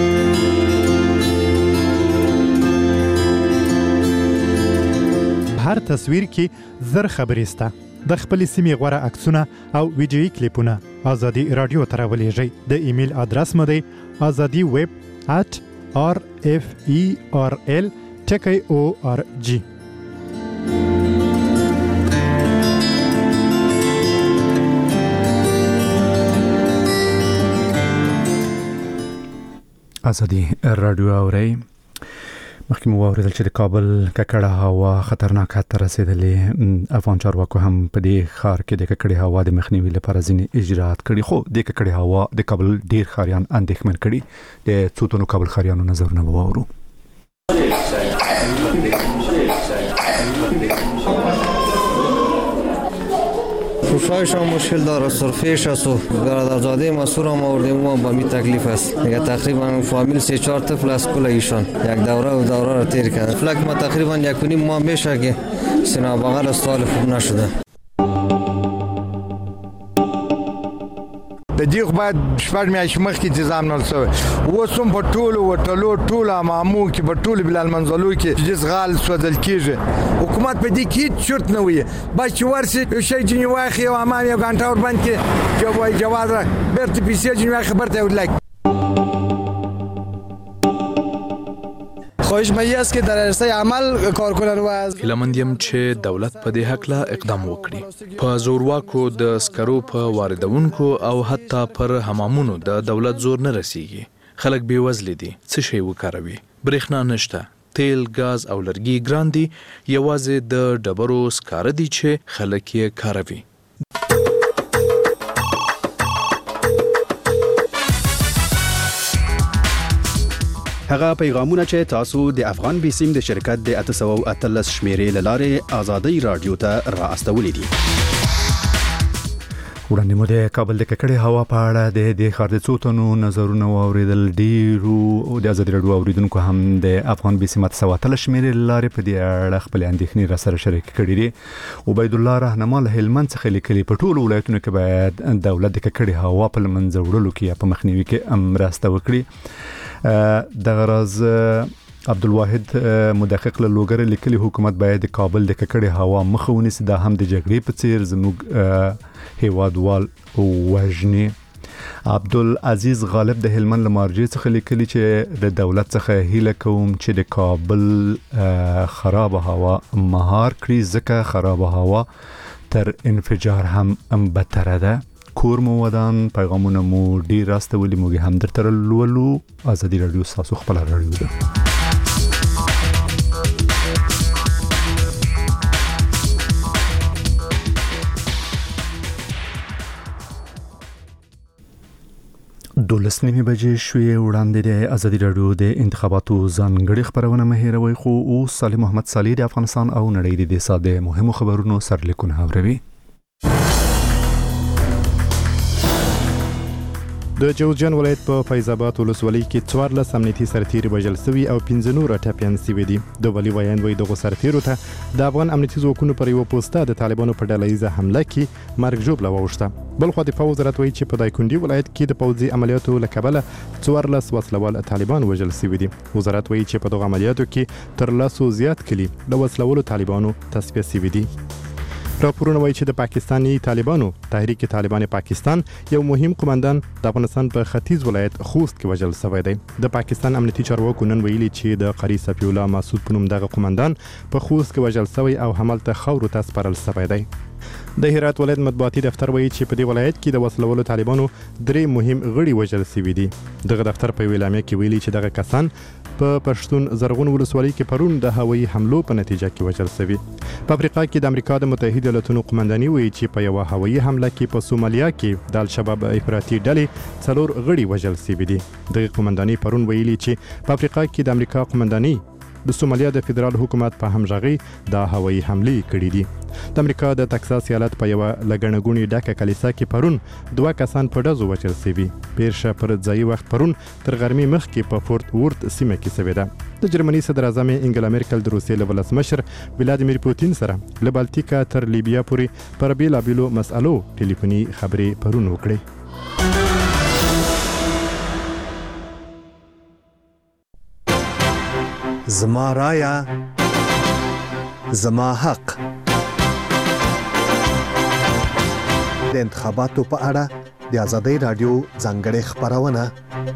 هر تصویر کې زر خبرې سته. د خپلې سیمې غوره عکسونه او ویډیویي کلیپونه ازادي راډیو ته راولېږئ. د ایمیل ادرس مو دی ازادي ویب ات آر اف ای آر ال ټکی او آر جی. ازادي راډیو اورئ. مخکې مو واورېدل چې د کابل ککړه هوا خطرناک حد ته رسېدلې. افغان چارواکو هم په دې ښار کې د ککړې هوا د مخنیوي لپاره ځینې اجراات کړي، خو د ککړې هوا د کابل ډېر ښاریان اندېښمن کړي. د څو تنو کابل ښاریانو نظرونه به واورو. پوشایش هم مشکل داره، سرفیش است و برادرزاده مسئول هم آوردیم و با می تکلیف است. دیگه تقریبا فامیل سه چهار طفل از کل ایشان یک دوره و دوره را تیر کرد. فلک ما تقریبا یک و نیم ماه میشه که سینا بغل از سال خوب نشده. د دې خو باید شپږ میاشتې مخکې انتظام نه شوی. اوس هم په ټولو وټلو ټولو امامو کې په ټولو بلال منزلو کې چې غال سوځل کېږي. حکومت په دې کې هېڅ چرت نه وي. بس چې ورسي یو شی ځینې واخلي او حمام یو ګنټه وربند کړي جواز را بېرته پیسې ځینې واخلي بېرته یې ورلګي. خواهش مایی است که در عرصه عمل کار کنن و از هیلمندیم چې دولت په دې حق لا اقدام وکړي. په زورواکو د سکرو په واردونکو او حتی پر حمامونو د دولت زور نه رسیږي. خلک بې وزلي دي، څه شی وکاروي؟ برېښنا نشته، تیل، ګاز او لرګي ګران دي. یوازې د ډبرو سکاره دي چې خلک یې کاروي. هغه پیغامونه چې تاسو د افغان بیسیم د شرکت د اته سوه او اتلس شمیرې له لارې ازادي رادیو ته را استولې دي. وړاندې مو د کابل د ککړې هوا په اړه د دې ښار د څو تنو نظرونه واوریدل. ډیرو د ازادي راډیو اوریدونکو هم د افغان بي سي مت سواتل شمیرې لارې په دې اړه خپل اندېښنې را سره شریک کړي دي. عبید الله رهنما له هلمند څخه لیکلي په ټولو ولایتونو کې باید دولت د ککړې هوا په منځ وړلو کې یا په مخنیوي کې مرسته وکړي. د غرض عبدالواحد مدقق له لوګر لیکلي حکومت باید د کابل د ککړې هوا مخه ونیسي، دا هم د جګړې په څیر زموږ هیوادوال وژني. عبدالعزیز غالب د هلمند لمارجې څخه لیکلي چې د دولت څخه هیله کوم چې د کابل خراب هوا مهار کړي، ځکه خراب هوا تر انفجار هم بدتره ده. کور مو ودان، پیغامونه مو ډیر راستولي، موږ هم درته لولو. ازادي راډیو تاسو خپل راډیو ده. دولس نیمه بجې شوې. وړاندې د ازادي راډیو د انتخاباتو ځانګړي خبرونه مهیروي، خو اوس صالح محمد صالح د افغانستان او نړۍ د ساده مهمو خبرونو سرلیکونه اوري. د جوزجان ولایت په فیض آباد ولسوالۍ کې څوارلس امنیتي سرتیري وژل شوي او پنځه نور ټپیان شوي دي. د ولي ویاند وایي دغو سرتیرو ته د افغان امنیتي ځواکونو پر یوه پوسټه د طالبانو په ډله ییزه حمله کې مرګ ژوبله واوښته. بل خوا دفاع وزارت وایي چې په دایکنډي ولایت کې د پوځي عملیاتو له کبله څوارلس وسلوال طالبان وژل شوي دي. وزارت وایي چې په دغو عملیاتو کې تر لسو زیات کلي له وسلوالو طالبانو تصفیه شوي دي. راپورونه وایي چې د پاکستاني طالبانو تحریک طالبان پاکستان یو مهم قومندان د افغانستان په ختیځ ولایت خوست کې وژل شوی دی. د پاکستان امنیتي چارواکو نن ویلي چې د قاری صفی الله مسعود په نوم دغه قومندان په خوست کې وژل شوی او همالته خاورو ته سپارل شوی دی. د هرات ولایت مطبوعاتي دفتر وایي چې په دې ولایت کې د وسلوالو طالبانو درې مهم غړي وژل شوي دي. دغه دفتر په اعلامیه کې ویلي چې دغه کسان په پښتون زرغون ولسوالۍ کې پرون د هوایي حملو په نتیجه کې وژل شوي. په افریقا کې د امریکا د متحده ایالاتونو قومنداني وایي چې په یوه هوایي حمله کې په سومالیا کې د الشباب افراطي ډلې څلور غړي وژل شوي دي. دغه قومنداني پرون ویلي چې په افریقا کې د امریکا قومنداني د سومالیا د فدرال حکومت په همغږي د هوایي حملې کړې دي. د امریکا د تکساس ایالت په یوه لګڼهګونې ډکه کلیسا کې پرون دوه کسان په ډزو وژل شوي. پیرشه پر ځایي وخت پرون تر غرمې مخکې په فورت وورت سیمه کې شوې ده. د جرمني صدر اعظم انګلا میرکل د روسیې له ولسمشر ولادیمیر پوتین سره له بالتیکا تر لیبیا پورې پر بیلابیلو مسألو ټلیفوني خبرې پرون وکړې. زما رایا زما حق. د انتخاباتو په اړه د ازادي راډیو ځانګړې خبرونه.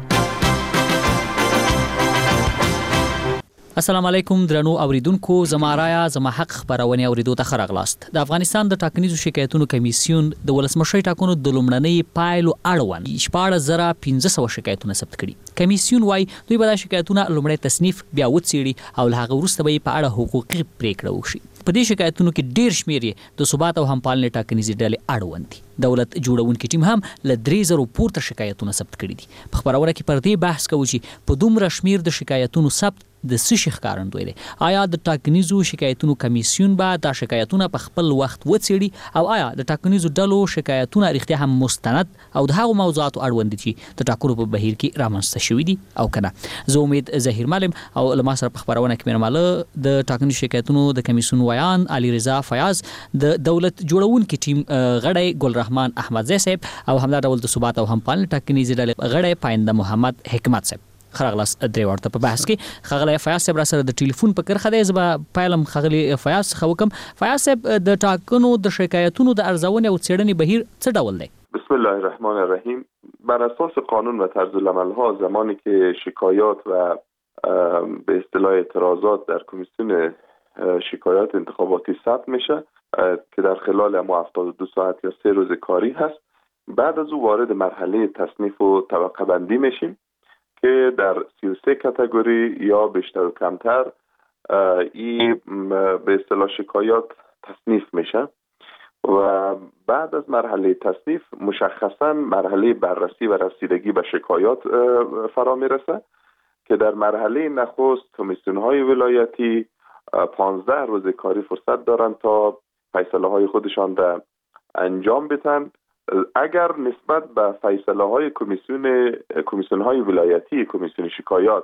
السلام علیکم درنو اوریدونکو، زما رایا زما حق خبرونه اوریدو ته خراغلاست. د افغانستان د ټاکنیزو شکایتونو کمیسیون د ولسمشي ټاکنو د لومړنۍ پایلو اړوند شپږ زره پنځه سوه شکایتونه ثبت کړي. کمیسیون وايي دوی به دا شکایتونه لومړی تصنیف بیا وڅېړي او له هغه وروسته به په اړه حقوقي پریکړه وشي. په دې شکایتونو کې ډیر شمیر د ثبات او همپالنې ټاکنیزې ډلې اړوند دي. دولت جوړونکي ټیم هم له درې زرو پورته شکایتونه ثبت کړي دي. په خبرونه کې پر دې بحث کوو چې په دومره شمیر د شکایتونو ثبت د څه شي ښکارندوی دی. آیا د ټاکنیزو شکایتونو کمیسیون به دا شکایتونه په خپل وخت وڅېړي او آیا د ټاکنیزو ډلو شکایتونه رښتیا هم مستند او د هغو موضوعاتو اړوند دي چې د ټاکنو په بهیر کې رامنځته شوي دي او کنه. زه امید ظهیر معلم او له ما سره په خبرونه کې مېرماله د ټاکنیزو شکایتونو د کمیسیون ویان علي رضا فیاض، د دولت جوړونکي ټیم غړی ګل رحمان احمدزی صاحب او همدا ډول د ثبات او همپالنې ټاکنیزې ډلې غړی پاینده محمد حکمت صاحب. خراغلاس درې ورته په بحث کې خغلی فیاض صاحب را سره د ټلیفون په کرخه دی. زه به پیلم خغلی فیاض څخه وکم. فیاض صاحب د ټاکنو د شکایتونو د ارزونې او څېړنې بهیر څه ډول دی؟ بسم الله الرحمن الرحیم. بر اساس قانون و طرز العمل ها زمانی که شکایات و به اصطلاح اعتراضات در کمیسیون شکایات انتخاباتی ثبت میشه که در خلال ما هفتاد و دو ساعت یا سه روز کاری هست، بعد از او وارد مرحله تصنیف و طبقه بندی میشیم که در سی و سه کاتگوری یا بیشتر و کمتر این به اصطلاح شکایات تصنیف میشه و بعد از مرحله تصنیف مشخصا مرحله بررسی و رسیدگی به شکایات فرا میرسه که در مرحله نخست کمیسیون های ولایتی پانزده روز کاری فرصت دارند تا فیصله های خودشان را انجام بدن اگر نسبت به فیصله های کمیسیون کمیسیون های ولایتی، کمیسیون شکایات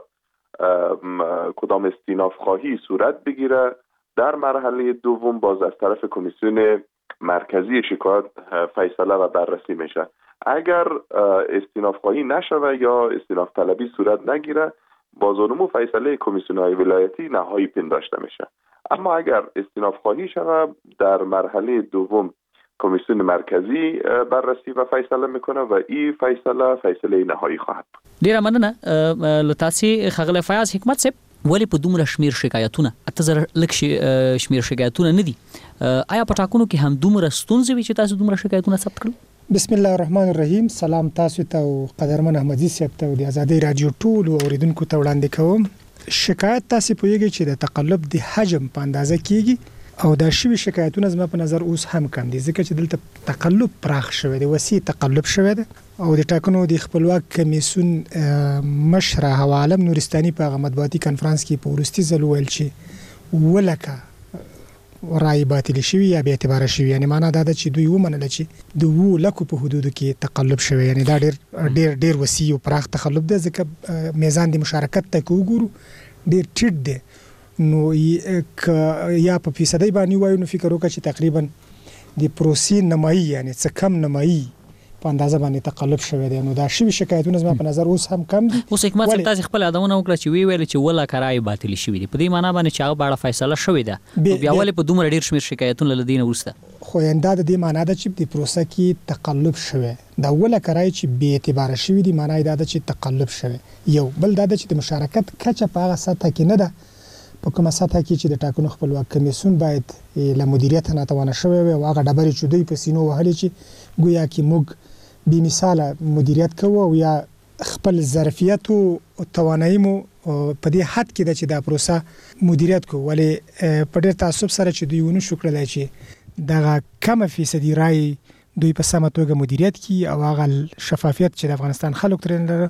کدام استیناف خواهی صورت بگیره، در مرحله دوم باز از طرف کمیسیون مرکزی شکایات فیصله و بررسی میشه. اگر استیناف خواهی نشوه یا استیناف طلبی صورت نگیره، باز اونمو فیصله کمیسیون های ولایتی نهایی پنداشته میشه. اما اگر استیناف خواهی شوه، در مرحله دوم کمیسیون مرکزی بررسی و فیصله میکنه و این فیصله فیصله نهایی خواهد بود. ډیره مننه لتاسي خغله فیاض حکمت صاحب. ولی په دومره شمیر شکایتونه اته زره لک شمیر شکایتونه نه دي، آیا په ټاکنو کې هم دومره ستونزې وي چې تاسو دومره شکایتونه ثبت کړل؟ بسم الله الرحمن الرحیم. سلام تاسو ته او قدرمن احمدي صاحب ته د آزادۍ رادیو ټول اوریدونکو ته وړاندې کوم. شکایت تاسو پوهیږئ چې د تقلب د حجم په اندازه کیږي او دا شوی شکایتونه زما په نظر اوس هم کم دي، ځکه چې دلته تقلب پراخ شوی دی، وسیع تقلب شوی دی او د ټاکنو د خپلواک کمیسیون مشر حوالم نورستاني په مطبوعاتي کانفرنس کې په ورستي ځل ویل چې ولکه رای باطل شوی یا به اعتبار شوی، یعنی معنا دا ده چې دوی ومنل چې د وو لکو په حدودو کې تقلب شوی، یعنی دا ډیر ډیر ډیر وسیع او پراخ تقلب دی، ځکه میزان د مشارکت ته وګورو ډیر ټیټ دی. نو یا په فیصدي باندې وایو نو فکر وکړه چې تقریبا د پروسې نمایي، یعنی څه کم نمایي په اندازه باندې تقلب شوی دی. نو دا شوی شکایتونه زما په نظر اوس هم کم دي. اوس حکمت صاحب تاسو خپل ادمونه وکړه چې وی ویل چې ولا کرای باطل شوی دی، په دې معنی باندې چې هغه باندې فیصله شوی ده، بیا ولې په دومره ډیر شمیر شکایتونه لدین ورسته خو انده د دې معنی ده چې د پروسه کې تقلب شوی دا ولا کرای چې به اعتبار شوی دی، معنی دا ده چې تقلب شوی. یو بل دا ده چې د مشارکت کچه په هغه سطح کې نه ده، په کومه سطح کې چې د ټاکنو خپلواک کمیسیون باید له مدیریت نه توانه شوی وي او هغه ډبرې چې دوی په سینو وهلې چې ګویا کې موږ بې مثاله مدیریت کوو او یا خپل ظرفیت او توانایي مو په دې حد کې ده چې دا پروسه مدیریت کوو. ولې په ډېر تعصب سره چې دوی ونه شو کړلی چې دغه کمه فیصدي رای دوی په سمه توګه مدیریت کړي او هغه شفافیت چې د افغانستان خلک ترې لري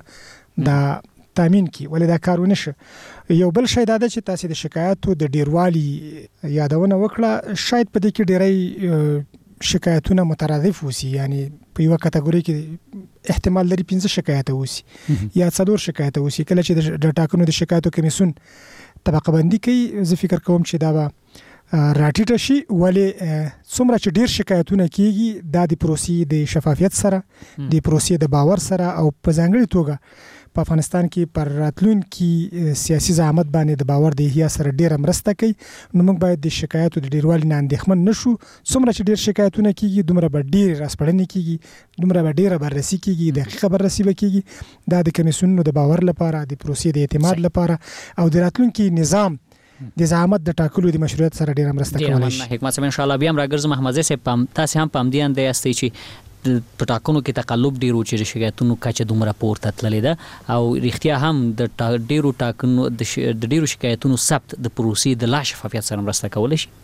دا تامین کی، ولې دا کار ونه شو. یو بل شی دا ده چې تاسو د شکایتو د ډیروالي یادونه وکړه، شاید په دې کې ډیری شکایتونه مترادف وسی، یعنی په یو کټګوري کې احتمال لري پنځه شکایت وسی یا څلور شکایت وسی. کله چې د ټاکنو د شکایتو کمیسیون طبقه بندي کوي، زه فکر کوم چې دا به راټیټ شي، ولې څومره چې ډیر شکایتونه کیږي دا د پروسې د شفافیت سره، د پروسې د باور سره او په ځانګړي توګه په افغانستان کې پر راتلونکي سیاسي زعامت باندې د باور د احیا سره ډیره مرسته کوي. نو موږ باید د شکایتو د ډیروالي نه اندېښمن نشو. څومره چې ډیر شکایتونه کیږي دومره به ډیر راسپړنې کیږي، دومره به ډیره بررسي کیږي، دقیقه بررسي به کیږي. دا د کمیسیونونو د باور لپاره، د پروسې د اعتماد لپاره او د راتلونکي نظام د زعامت د ټاکلو د مشروعیت سره ډیره مرسته کولی شي. حکمت صاحب ان شاء الله بیا هم راګرځم. احمد صاحب پام تاسو هم پام دی اندې استئ چې په ټاکنو کې تقلب ډیرو چې شکایتونو کچه دومره پورته تللې ده او رښتیا هم د ډیرو ټاکنو د ډیرو شکایتونو ثبت د پروسې د لا شفافیت سره مرسته کولی شي.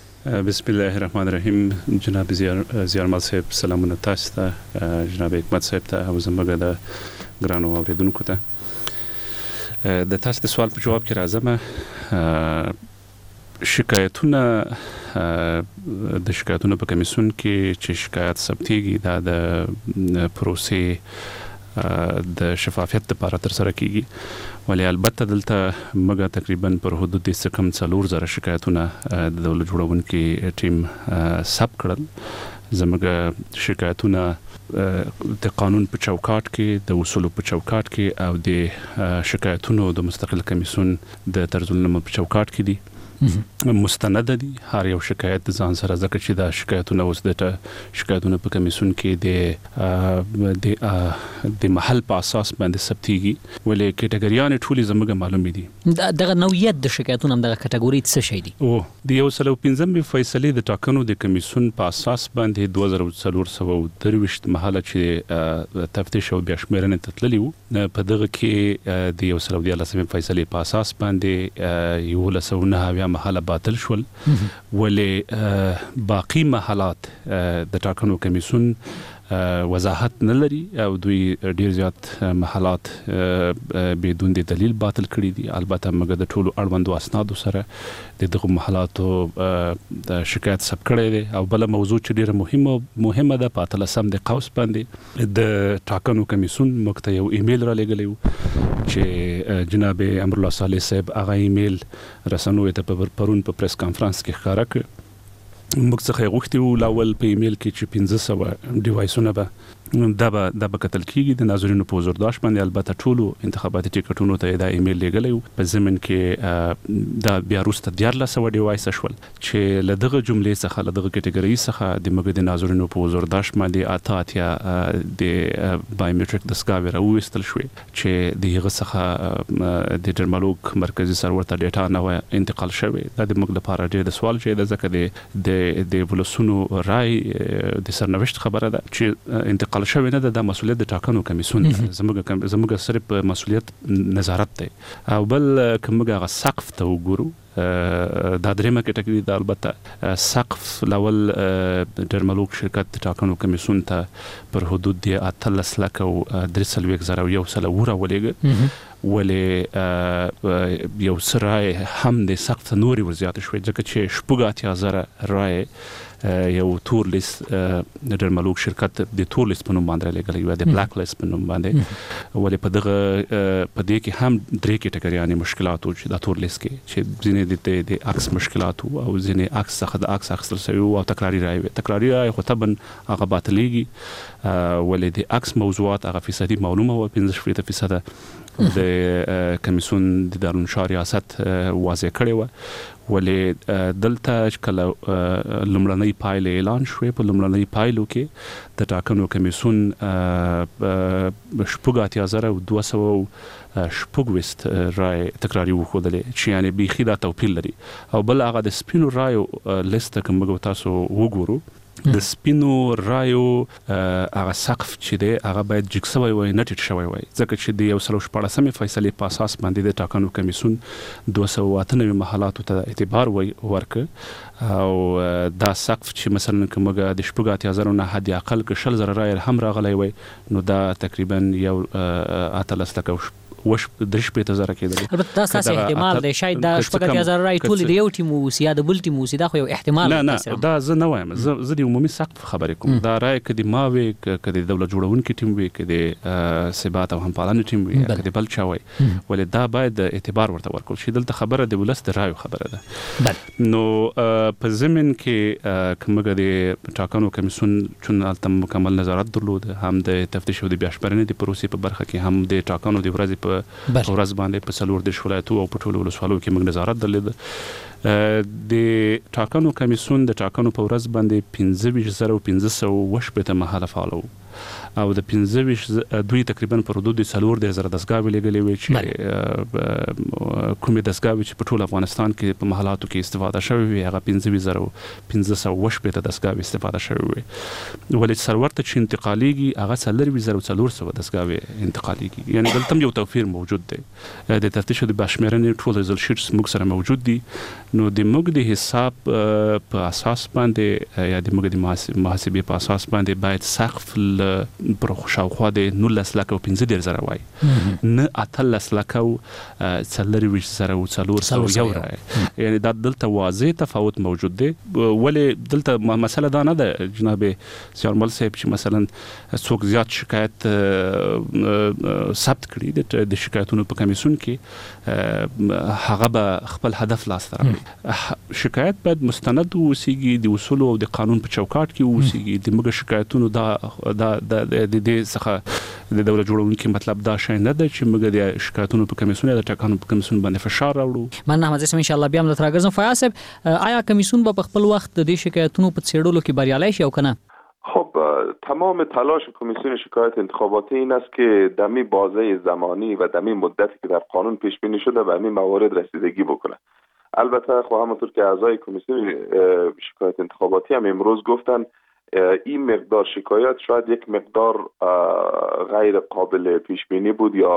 بسم الله الرحمن الرحیم. جناب زیارمل صاحب سلامونه تاسو ته، جناب حکمت صاحب ته او زموږ د ګرانو اوریدونکو ته. د تاسو د سوال په جواب کې راځم. شکایتونه د شکایتونو په کمیسیون کې چې شکایت ثبتېږي دا د پروسې د شفافیت لپاره ترسره کیږي، ولې البته دلته موږ تقریبا پر حدود د کم څلور زره شکایتونه د دولت جوړونکي ټیم ثبت کړل. زموږ شکایتونه د قانون په چوکاټ کې، د اصولو په چوکاټ کې او د شکایتونو د مستقل کمیسیون د طرزالعمل په چوکاټ کې دي، مستند دي. هر یو شکایت د ځان سره ځکه چې دا شکایتونه اوس د شکایتونو په کمیسیون کې د د د محل په اساس باندې ثبتېږي، ولې کټګوریانې ټولې زموږ معلومې دي. دغه نوعیت د شکایتونو هم دغه کټګوري څه شي دي؟ او د یو سل او پنځمې فیصلې د ټاکنو د کمیسیون په اساس باندې دوه زره څلور سوه او درویشت مهاله چې تفتیش او بیا شمېرنې ته تللي وو، په دغه کې د یو سل او دیارلسمې فیصلې په اساس باندې یولس سوه نهه اویا محله باطل شول، ولې باقی محلات د ټاکنو کمیسیون وضاحت نه لري او دوی ډیر زیات محلات بدون د دلیل باطل کړي دي. البته موږ د ټولو اړوندو اسنادو سره د دغه محلاتو د شکایت ثبت کړی دی. او بل موضوع چې ډیره مهمه مهمه ده، په اتلسم د قوس باندې د ټاکنو کمیسیون موږ ته یو ایمیل را لېږلی و چې جناب امرالله صالح صاحب هغه ایمیل رسنوي ته پرون په پریس کانفرنس کې ښکاره کړ. موږ څخه غوښتي وو لاول په ایمیل کې چې پنځه سوه ډیوایسونه به دا به دا به کتل کیږي د ناظرینو په حضورداشت باندې. البته ټولو انتخاباتي ټیکټونو ته دا ایمیل لېږلی و. په ضمن کې دا بیا وروسته دیارلس سوه ډیوایسه شول چې له دغه جملې څخه له دغه کټګورۍ څخه د موږ د ناظرینو په حضورداشت باندې اته اتیا د بایومټریک دستګاوې راوویستل شوې چې د هغه څخه د ډرمالوګ مرکزي سرور ته ډیټا نه وه انتقال شوې. دا د موږ لپاره ډېر د سوال شی ده، ځکه د د ولسونو رای د سرنوشت خبره ده چې انتقال شوی نه ده. د مسؤلیت د ټاکنو کمیسیون زموږ زموږ صرف مسؤلیت نظارت دی. او بل کومه هغه سقف ته وګورو دا درېمه کټګوري ده. البته سقف لاول ډرمالوګ شرکت ټاکنو کمیسیون ته پر حدود د اتلس لک او درې څلوېښت زره یو سل وره ولېږه، ولې یو څه رای هم د سقف ته نورې ورزیاتې شوې، ځکه چې شپږ اتیا زره رای یو تور لیست د ډرمالوګ شرکت د تور لیست په نوم باندې لګلې و، د بلاک لیست په نوم باندې. ولې په دغه په دې کې هم درې کټګوریانې مشکلات و چې د تور لیست کې چې ځینې د عکس مشکلات او ځینې عکس څخه د عکس اخیستل شوی او تکراری رای وي. تکراری رای خو طبعا هغه باطلیږي، ولې د عکس موضوعات هغه فیصدي معلومه و پنځه شپېته فیصده د کمیسیون د دارالانشا ریاست واضح کړی و. ولې دلته کله لومړنۍ پایلې اعلان شوې، په لومړنۍ پایلو کې د ټاکنو کمیسیون شپږ اتیا زره او دوه سوه شپږ ویشت رای تکراري وښودلې چې یعنې بیخي دا توپیر لري. او بل هغه د سپینو رایو لیست که موږ تاسو وګورو، د سپینو رایو هغه سقف چې دی هغه باید جګ شوی وای نه ټیټ شوی وای، ځکه چې د یو سل او شپاړسمې فیصلې په اساس باندې د ټاکنو کمیسیون دوه سوه اته نوي محلاتو ته اعتبار ورکړ. او دا سقف چې مثلا که موږ د شپږ اتیا زرو نه حد اقل که شل زره رای هم راغلی وای، نو دا تقریبا یو اتلس لکه وش د شپېته زره کېدل. البته دا ستاسو احتمال دی، شاید دا شپږ اتیا زره رای ټول د یو ټیم اوسي یا د بل ټیم اوسي، دا خو یو احتمال نه نه دا زه نه وایم، زه د عمومي سقف خبرې کوم. دا رای که د ما وي، که د دولت جوړونکي ټیم وي، که د ثبات او همپالنې ټیم وي، که د بل چا وي، ولې دا باید اعتبار ورته ورکړل شي. دلته خبره د ولس د رایو خبره ده. نو په ضمن کې که موږ د ټاکنو کمیسیون چون هلته مکمل نظارت درلود، هم د تفتیش او د بیاشمېرنې د پروسې په برخه کې، هم د ټاکنو د ورځې په ورځ باندې په څلور دېرش ولایتو او په ټولو ولسوالیو کې موږ نظارت درلود. د ټاکنو کمیسیون د ټاکنو په ورځ باندې پنځه ویشت زره او پنځه سوه اووه شپېته محله فعال وو، او د پنځه ویشت دوی تقریبا په حدود د څلور دېرش زره دستګاوې لېږلې وې چې کومې دستګاوې چې په ټول افغانستان کې په محلاتو کې استفاده شوې وې هغه پنځه ویشت زره او پنځه سوه اووه شپېته دستګاوې استفاده شوې وې. ولې سرور ته چې انتقالېږي هغه څلور ویشت زره او څلور سوه دستګاوې انتقالېږي، یعنې دلته هم یو توپیر موجود دی. د تفتیش او د بیاشمېرنې ټول ریزلټ شیټس موږ سره موجود دي. نو د موږ د حساب په اساس باندې یا د موږ د محاسبې په اساس باندې باید سقف پر شاوخوا د نولس لکه او پنځه دېرش زره وای، نه اتلس لکه او څلور ویشت زره او څلور سوه یو رای. یعنې دا دلته واضح تفاوت موجود دی. ولې دلته مسله دا نه ده جناب سیارمل صاحب چې مثلا څوک زیات شکایت ثبت کړي د شکایتونو په کمیسیون کې، هغه به خپل هدف لاسته راوړي. شکایت باید مستند اوسیږي، د اصولو او د قانون په چوکاټ کې اوسیږي. د موږ شکایتونو دا د دې څخه د دولت جوړونکي مطلب دا شی نه ده چې موږ د شکایتونو په کمیسیون یا د ټاکنو په کمیسیون باندې فشار راوړو. من احمد اسم ان شاء الله بیا هم راګرځم. فیاض صاحب، آیا کمیسیون به په خپل وخت د دې شکایتونو په څېړلو کې بریالی شي او کنه؟ خب تمام تلاش کمیسیون شکایت انتخاباتی این است که دمی بازه زمانی و دمی مدتی که در قانون پیش بینی شده به همین موارد رسیدگی بکنه. البته خب همونطور که اعضای کمیسیون شکایت انتخاباتی هم امروز گفتن این مقدار شکایت شاید یک مقدار غیر قابل پیش بینی بود یا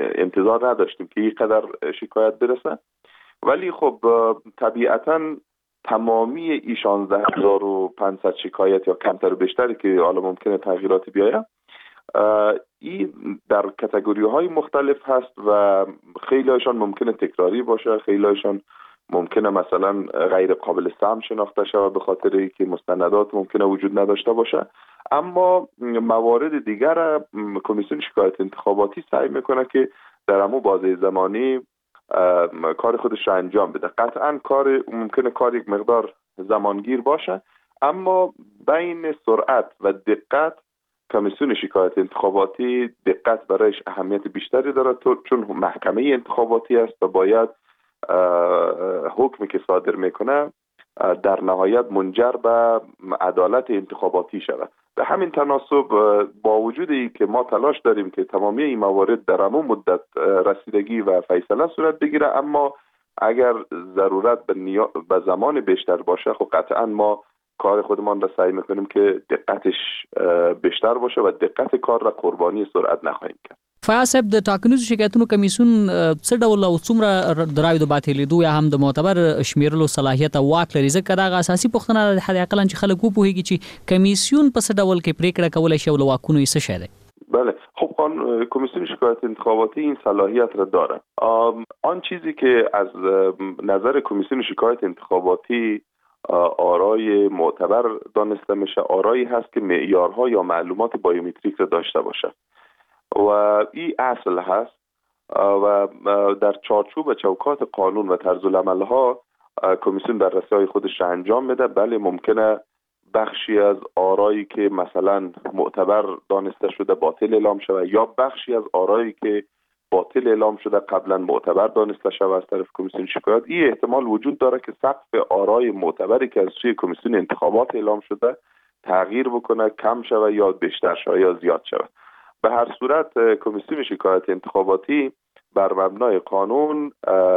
انتظار نداشتیم که این قدر شکایت برسه، ولی خب طبیعتاً تمامی این شانزده هزار و پانصد شکایت یا کمتر و بیشتری که حالا ممکنه تغییراتی بیاید، این در کاتگوری های مختلف هست و خیلی هایشان ممکنه تکراری باشه، خیلی هایشان ممکنه مثلا غیر قابل سهم شناخته شود به خاطر اینکه مستندات ممکنه وجود نداشته باشه. اما موارد دیگر کمیسیون شکایت انتخاباتی سعی میکنه که در همون بازه زمانی کار خودش را انجام بده. قطعا کار ممکنه کار یک مقدار زمانگیر باشه، اما بین سرعت و دقت کمیسیون شکایت انتخاباتی دقت برایش اهمیت بیشتری داره، چون محکمه انتخاباتی است و باید حکمی که صادر میکنه در نهایت منجر به عدالت انتخاباتی شود. به همین تناسب با وجود این که ما تلاش داریم که تمامی این موارد در همون مدت رسیدگی و فیصله صورت بگیره، اما اگر ضرورت به, نیا... به زمان بیشتر باشه خب قطعا ما کار خودمان را سعی میکنیم که دقتش بیشتر باشه و دقت کار را قربانی سرعت نخواهیم کرد. فیاض صاحب، د ټاکنیزو شکایتونو کمیسیون څه ډول او څومره دراوی د باطلېدو یا هم د معتبر شمیرلو صلاحیت او واک لري؟ ځکه دا اساسي پوښتنه د حداقل چې خلک وپوهیږي چې کمیسیون په څه ډول کې پریکړه کولای شي او له واکونو یې څه شی دی؟ بله، خب قانون کمیسیون شکایت انتخاباتی این صلاحیت را داره. آن چیزی که از نظر کمیسیون شکایت انتخاباتی آرای معتبر دانسته میشه، آرایی هست که معیارها یا معلومات بایومتریک را داشته باشه و این اصل هست و در چارچوب و چوکات قانون و طرز العمل ها کمیسیون بررسی های خودش را انجام میده. بله، ممکنه بخشی از آرایی که مثلا معتبر دانسته شده باطل اعلام شده یا بخشی از آرایی که باطل اعلام شده قبلا معتبر دانسته شده از طرف کمیسیون شکایت. این احتمال وجود داره که سقف آرای معتبری که از سوی کمیسیون انتخابات اعلام شده تغییر بکنه، کم شده یا بیشتر شده یا زیاد شده. به هر صورت کمیسیون شکایت انتخاباتی بر مبنای قانون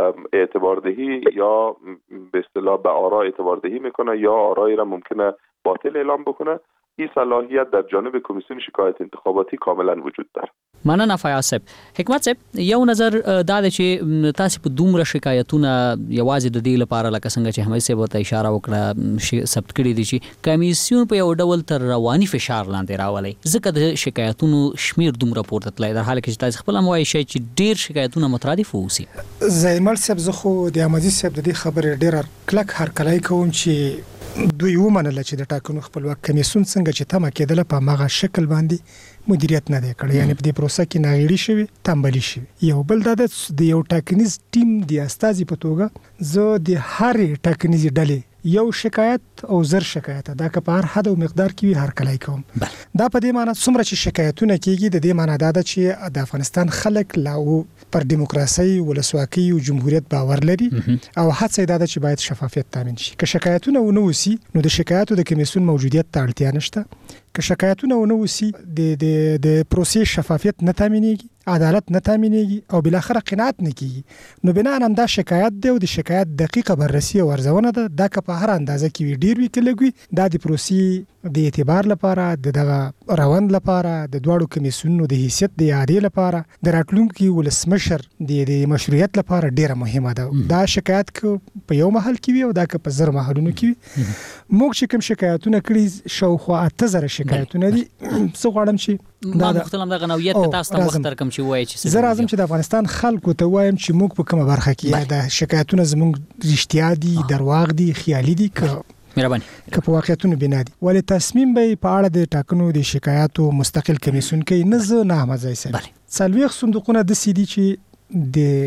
اعتباردهی یا به اصطلاح به آرا اعتباردهی میکنه یا آرایی را ممکنه باطل اعلام بکنه. این صلاحیت در جانب کمیسیون شکایت انتخاباتی کاملا وجود داره. مننه فیاض صاحب. حکمت صاحب، یو نظر دا دی چې تاسو په دومره شکایتونه یوازې د دې لپاره لکه څنګه چې همای صاحب ته اشاره وکړه ثبت کړی دي چې کمیسیون په یو ډول تر رواني فشار لاندې راولي، ځکه د شکایتونو شمیر دومره پورته تللی، در حال کې چې تاسو خپل هم وایي چې ډیر شکایتونه مترادف اوسي. زایمل صاحب، زه خو د احمدي صاحب د دې خبرې ډیر کلک هرکلی کوم چې دوی ومنله چې د ټاکنو خپلواک کمیسیون څنګه چې تمه کېدله په هغه شکل باندې مدیریت نه دی کړی، یعنی په دې پروسه کې ناغېړي شوي، تنبلي شوي. یو بل دا د یو ټاکنیز ټیم د استازي په توګه زه د هرې ټاکنیزې ډلې یو شکایت او زر شکایت دا که په هر حد او مقدار کې وي هرکلی کوم. دا په دې معنی څومره چې شکایتونه کېږي د دې معنی دا ده چې د افغانستان خلک لا پر دیموکراسي، ولسواکۍ او جمهوریت باور لري او هڅه دا ده چې باید شفافیت تامین شي. که شکایتونه ونه وسی نو د شکایتو د کمیسیون موجودیت ته اړتیا نشته. که شکایتونه ونه وسی د د د پروسې شفافیت نه تامینېږي، عدالت نه تامینېږي او بل اخر قناعت نه کیږي، نو بنا هم دا شکایت دی او د شکایت دقیقه بررسي او ارزونه ده. دا که په هر اندازه کې وي ډیر وي کې لګوي، دا د پروسې د اعتبار لپاره، د دغه روند لپاره، د دواړو کمیسیونونو د حیثیت د اعادې لپاره، د راتلونکي ولسمشر د مشروعیت لپاره ډیره مهمه ده. دا شکایت که په یو محل کې وي او دا که په زر محلونو کې وي. موږ چې کوم شکایتونه کړي شاوخوا اته زره شکایتونه دي. څه غواړم چې ما مختلم دغه نوعیت ته تاسو ته وخت ترکم چې وایي چې زه راځم چې د افغانستان خلکو ته وایم چې موږ په کومه برخه کې د شکایتونه زموږ رښتیا دي، درواغ دي، خیالي دي، که مهرباني که په واقعیتونو بنا دي. ولې تصمیم به په اړه د ټاکنو د شکایاتو مستقل کمیسیون کوي، نه زه نه احمد ځای صاحب. څلوېښت صندوقونه داسې دي چې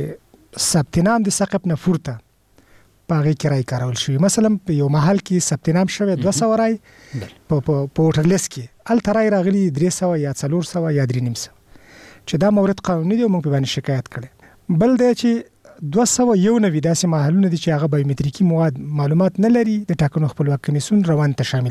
د ثبت نام د ثقب نه پورته په هغې کې رای کارول شوي. مثلا په یو محل کې ثبت نام شوی دوه سوه رای، په ووټر لیست کې هلته رای راغلي درې سوه یا څلور سوه یا درې نیم سوه، چې دا مورد قانوني دی او موږ په باندې شکایت کړی. بل دی چې دوه سوه یو نوي داسې محلونه دي چې هغه بایومتریکي مواد معلومات نه لري، د ټاکنو خپلواک کمیسیون روان ته شامل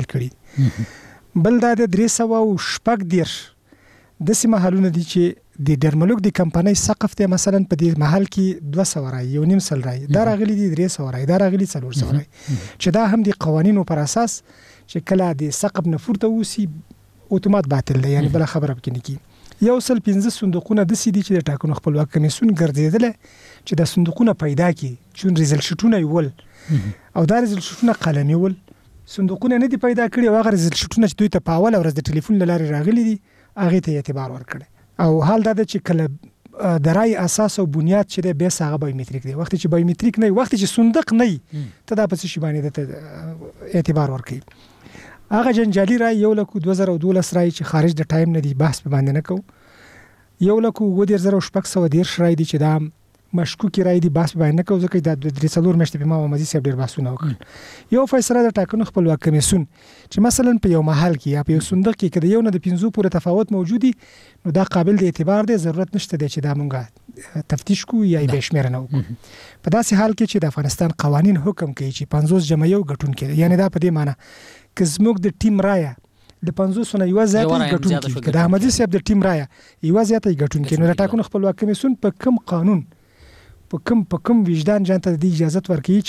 کړي. بل دا د درې سوه او شپږ دېرش داسې محلونه دي چې د ډرملوک د کمپنۍ سقف دی، مثلا په دې محل کې دوه سوه رای، یو نیم سل رای، دا راغلي دي درې سوه رای، دا راغلي څلور سوه رای، چې دا هم د قوانینو پر اساس چې کله د سقف نه پورته اوسي اتومات باطل دی، یعنی بل خبره پکې نه کیږي. یو سل پنځه صندوقونه د سیدي چې د ټاکنو خپلواک کمیسیون ګرځیدل چې د صندوقونه پیدا کی چې ریزلټ شټونه ول او دا ریزلټ شټونه قلمي ول صندوقونه نه دی پیدا کړی او هغه ریزلټ شټونه چې دوی ته په اول ورځ د ټلیفون لاري راغلي دي هغه ته اعتبار ورکړي او حال دا چې کله د رای اساس او بنیاد چې د بیس هغه بایومټریک دی وخت چې بایومټریک نه وخت چې صندوق نه ته دا پس شي باندې د اعتبار ورکړي هغه جنجالي رای یو لکه دوه زره دولس رای چې خارج د ټایم نه دی بحث په باندې نه کو یو لکه و ډیر زره شپږ سوه دېرش رای دی چې دا مشکوک رای دی بحث په باندې نه کو ځکه د درې څلور میاشتې په ما او مزي صاحب ډیر بحثونه وکړ یو فیصله د ټاکنو خپلواک کمیسیون چې مثلا په یو محل کې یا په یو صندوق کې کده یو نه د پنځو پورې تفاوت موجودي نو دا قابل د اعتبار دی ضرورت نشته دی چې دا مونږه تفتیش کو یا به شمیر نه وکړو په داسې حال کې چې د افغانستان قوانين حکم کوي چې پنځوس جمع یو غټون کې یعنی دا په دې معنی چې زموږ د ټیم رایه د پنځوس نه یو زیاتې غټون کې کده احمدي صاحب د ټیم رایه یو زیاتې غټون کې نو د ټاکنو خپلواک کمیسیون په کوم قانون په کوم په کوم وجدان جان ته د اجازه ورکړي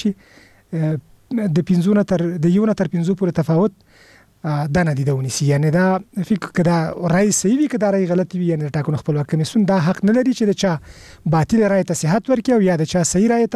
چې د پنځو نه تر د یو نه تر پنځو پورې تفاوت دا نه دي دونیسي یعنی دا فکر کدا رای صحیح وي کدا رای غلط وي یعنی ټاکنو خپلواک کمیسیون دا حق نه لري چې د چا باطل رای ته صحت ورکړي او یا د چا صحیح رای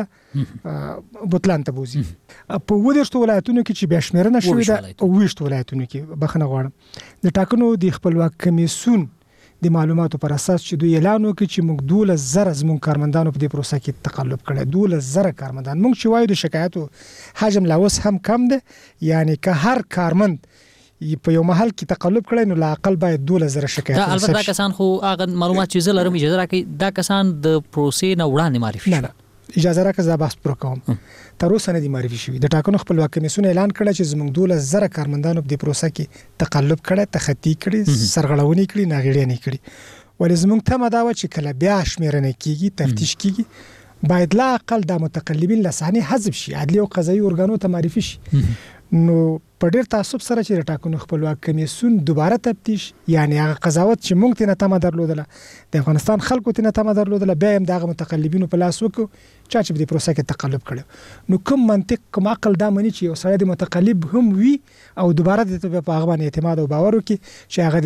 ته بوتلان ته بوزي په ودرشتو ولایتونو کې چې بشمیرنه شوې ده او وښت ولایتونو کې بخنه غواړم د ټاکنو د خپلواک کمیسیون د معلوماتو پر اساس چې دوی اعلان وکړي چې موږ دولس زره زموږ کارمندانو په دې پروسه کې تقلب کړی دولس زره کارمندان موږ چې وایو د شکایتو حجم لا اوس هم کم دی یعنی که هر کارمند په یو محل کې تقلب کړي نو لا اقل باید دولس زره شکایت دا البته دا کسان خو هغه معلومات چې زه لرم اجازه راکړي دا کسان د پروسې نه وړاندې معرفي نه نه اجازه راکړه زه بحث پر کوم تر اوسه نه دي معرفي شوی د ټاکنو خپلواک کمیسیون اعلان کړی چې زموږ دولس زره کارمندانو په دې پروسه کې تقلب کړي تخطی کړي سرغړونې کړي ناغېړي کړي ولې زموږ ته مداوه چې کله بیا شمیرنه کیږي تفتیش کیږي باید لا اقل د متقلبین لسانه حذف شي عدلي او قضایي ارګانو ته معرفي شي نو په ډیر تعصب سره چې د ټاکنو خپلواک کمیسیون دوباره تفتیش یعنی هغه قضاوت چې موږ ته نه تمه درلودله د افغانستان خلکو ته نه تمه درلودله بیا هم دغه متقلبینو په لاس وکړو چا چې په دې پروسه کې تقلب کړو نو کوم منطق کوم عقل دا مني چې یو سړی د متقلب هم وي او دوباره د په هغه باندې اعتماد او باور وکړي چې هغه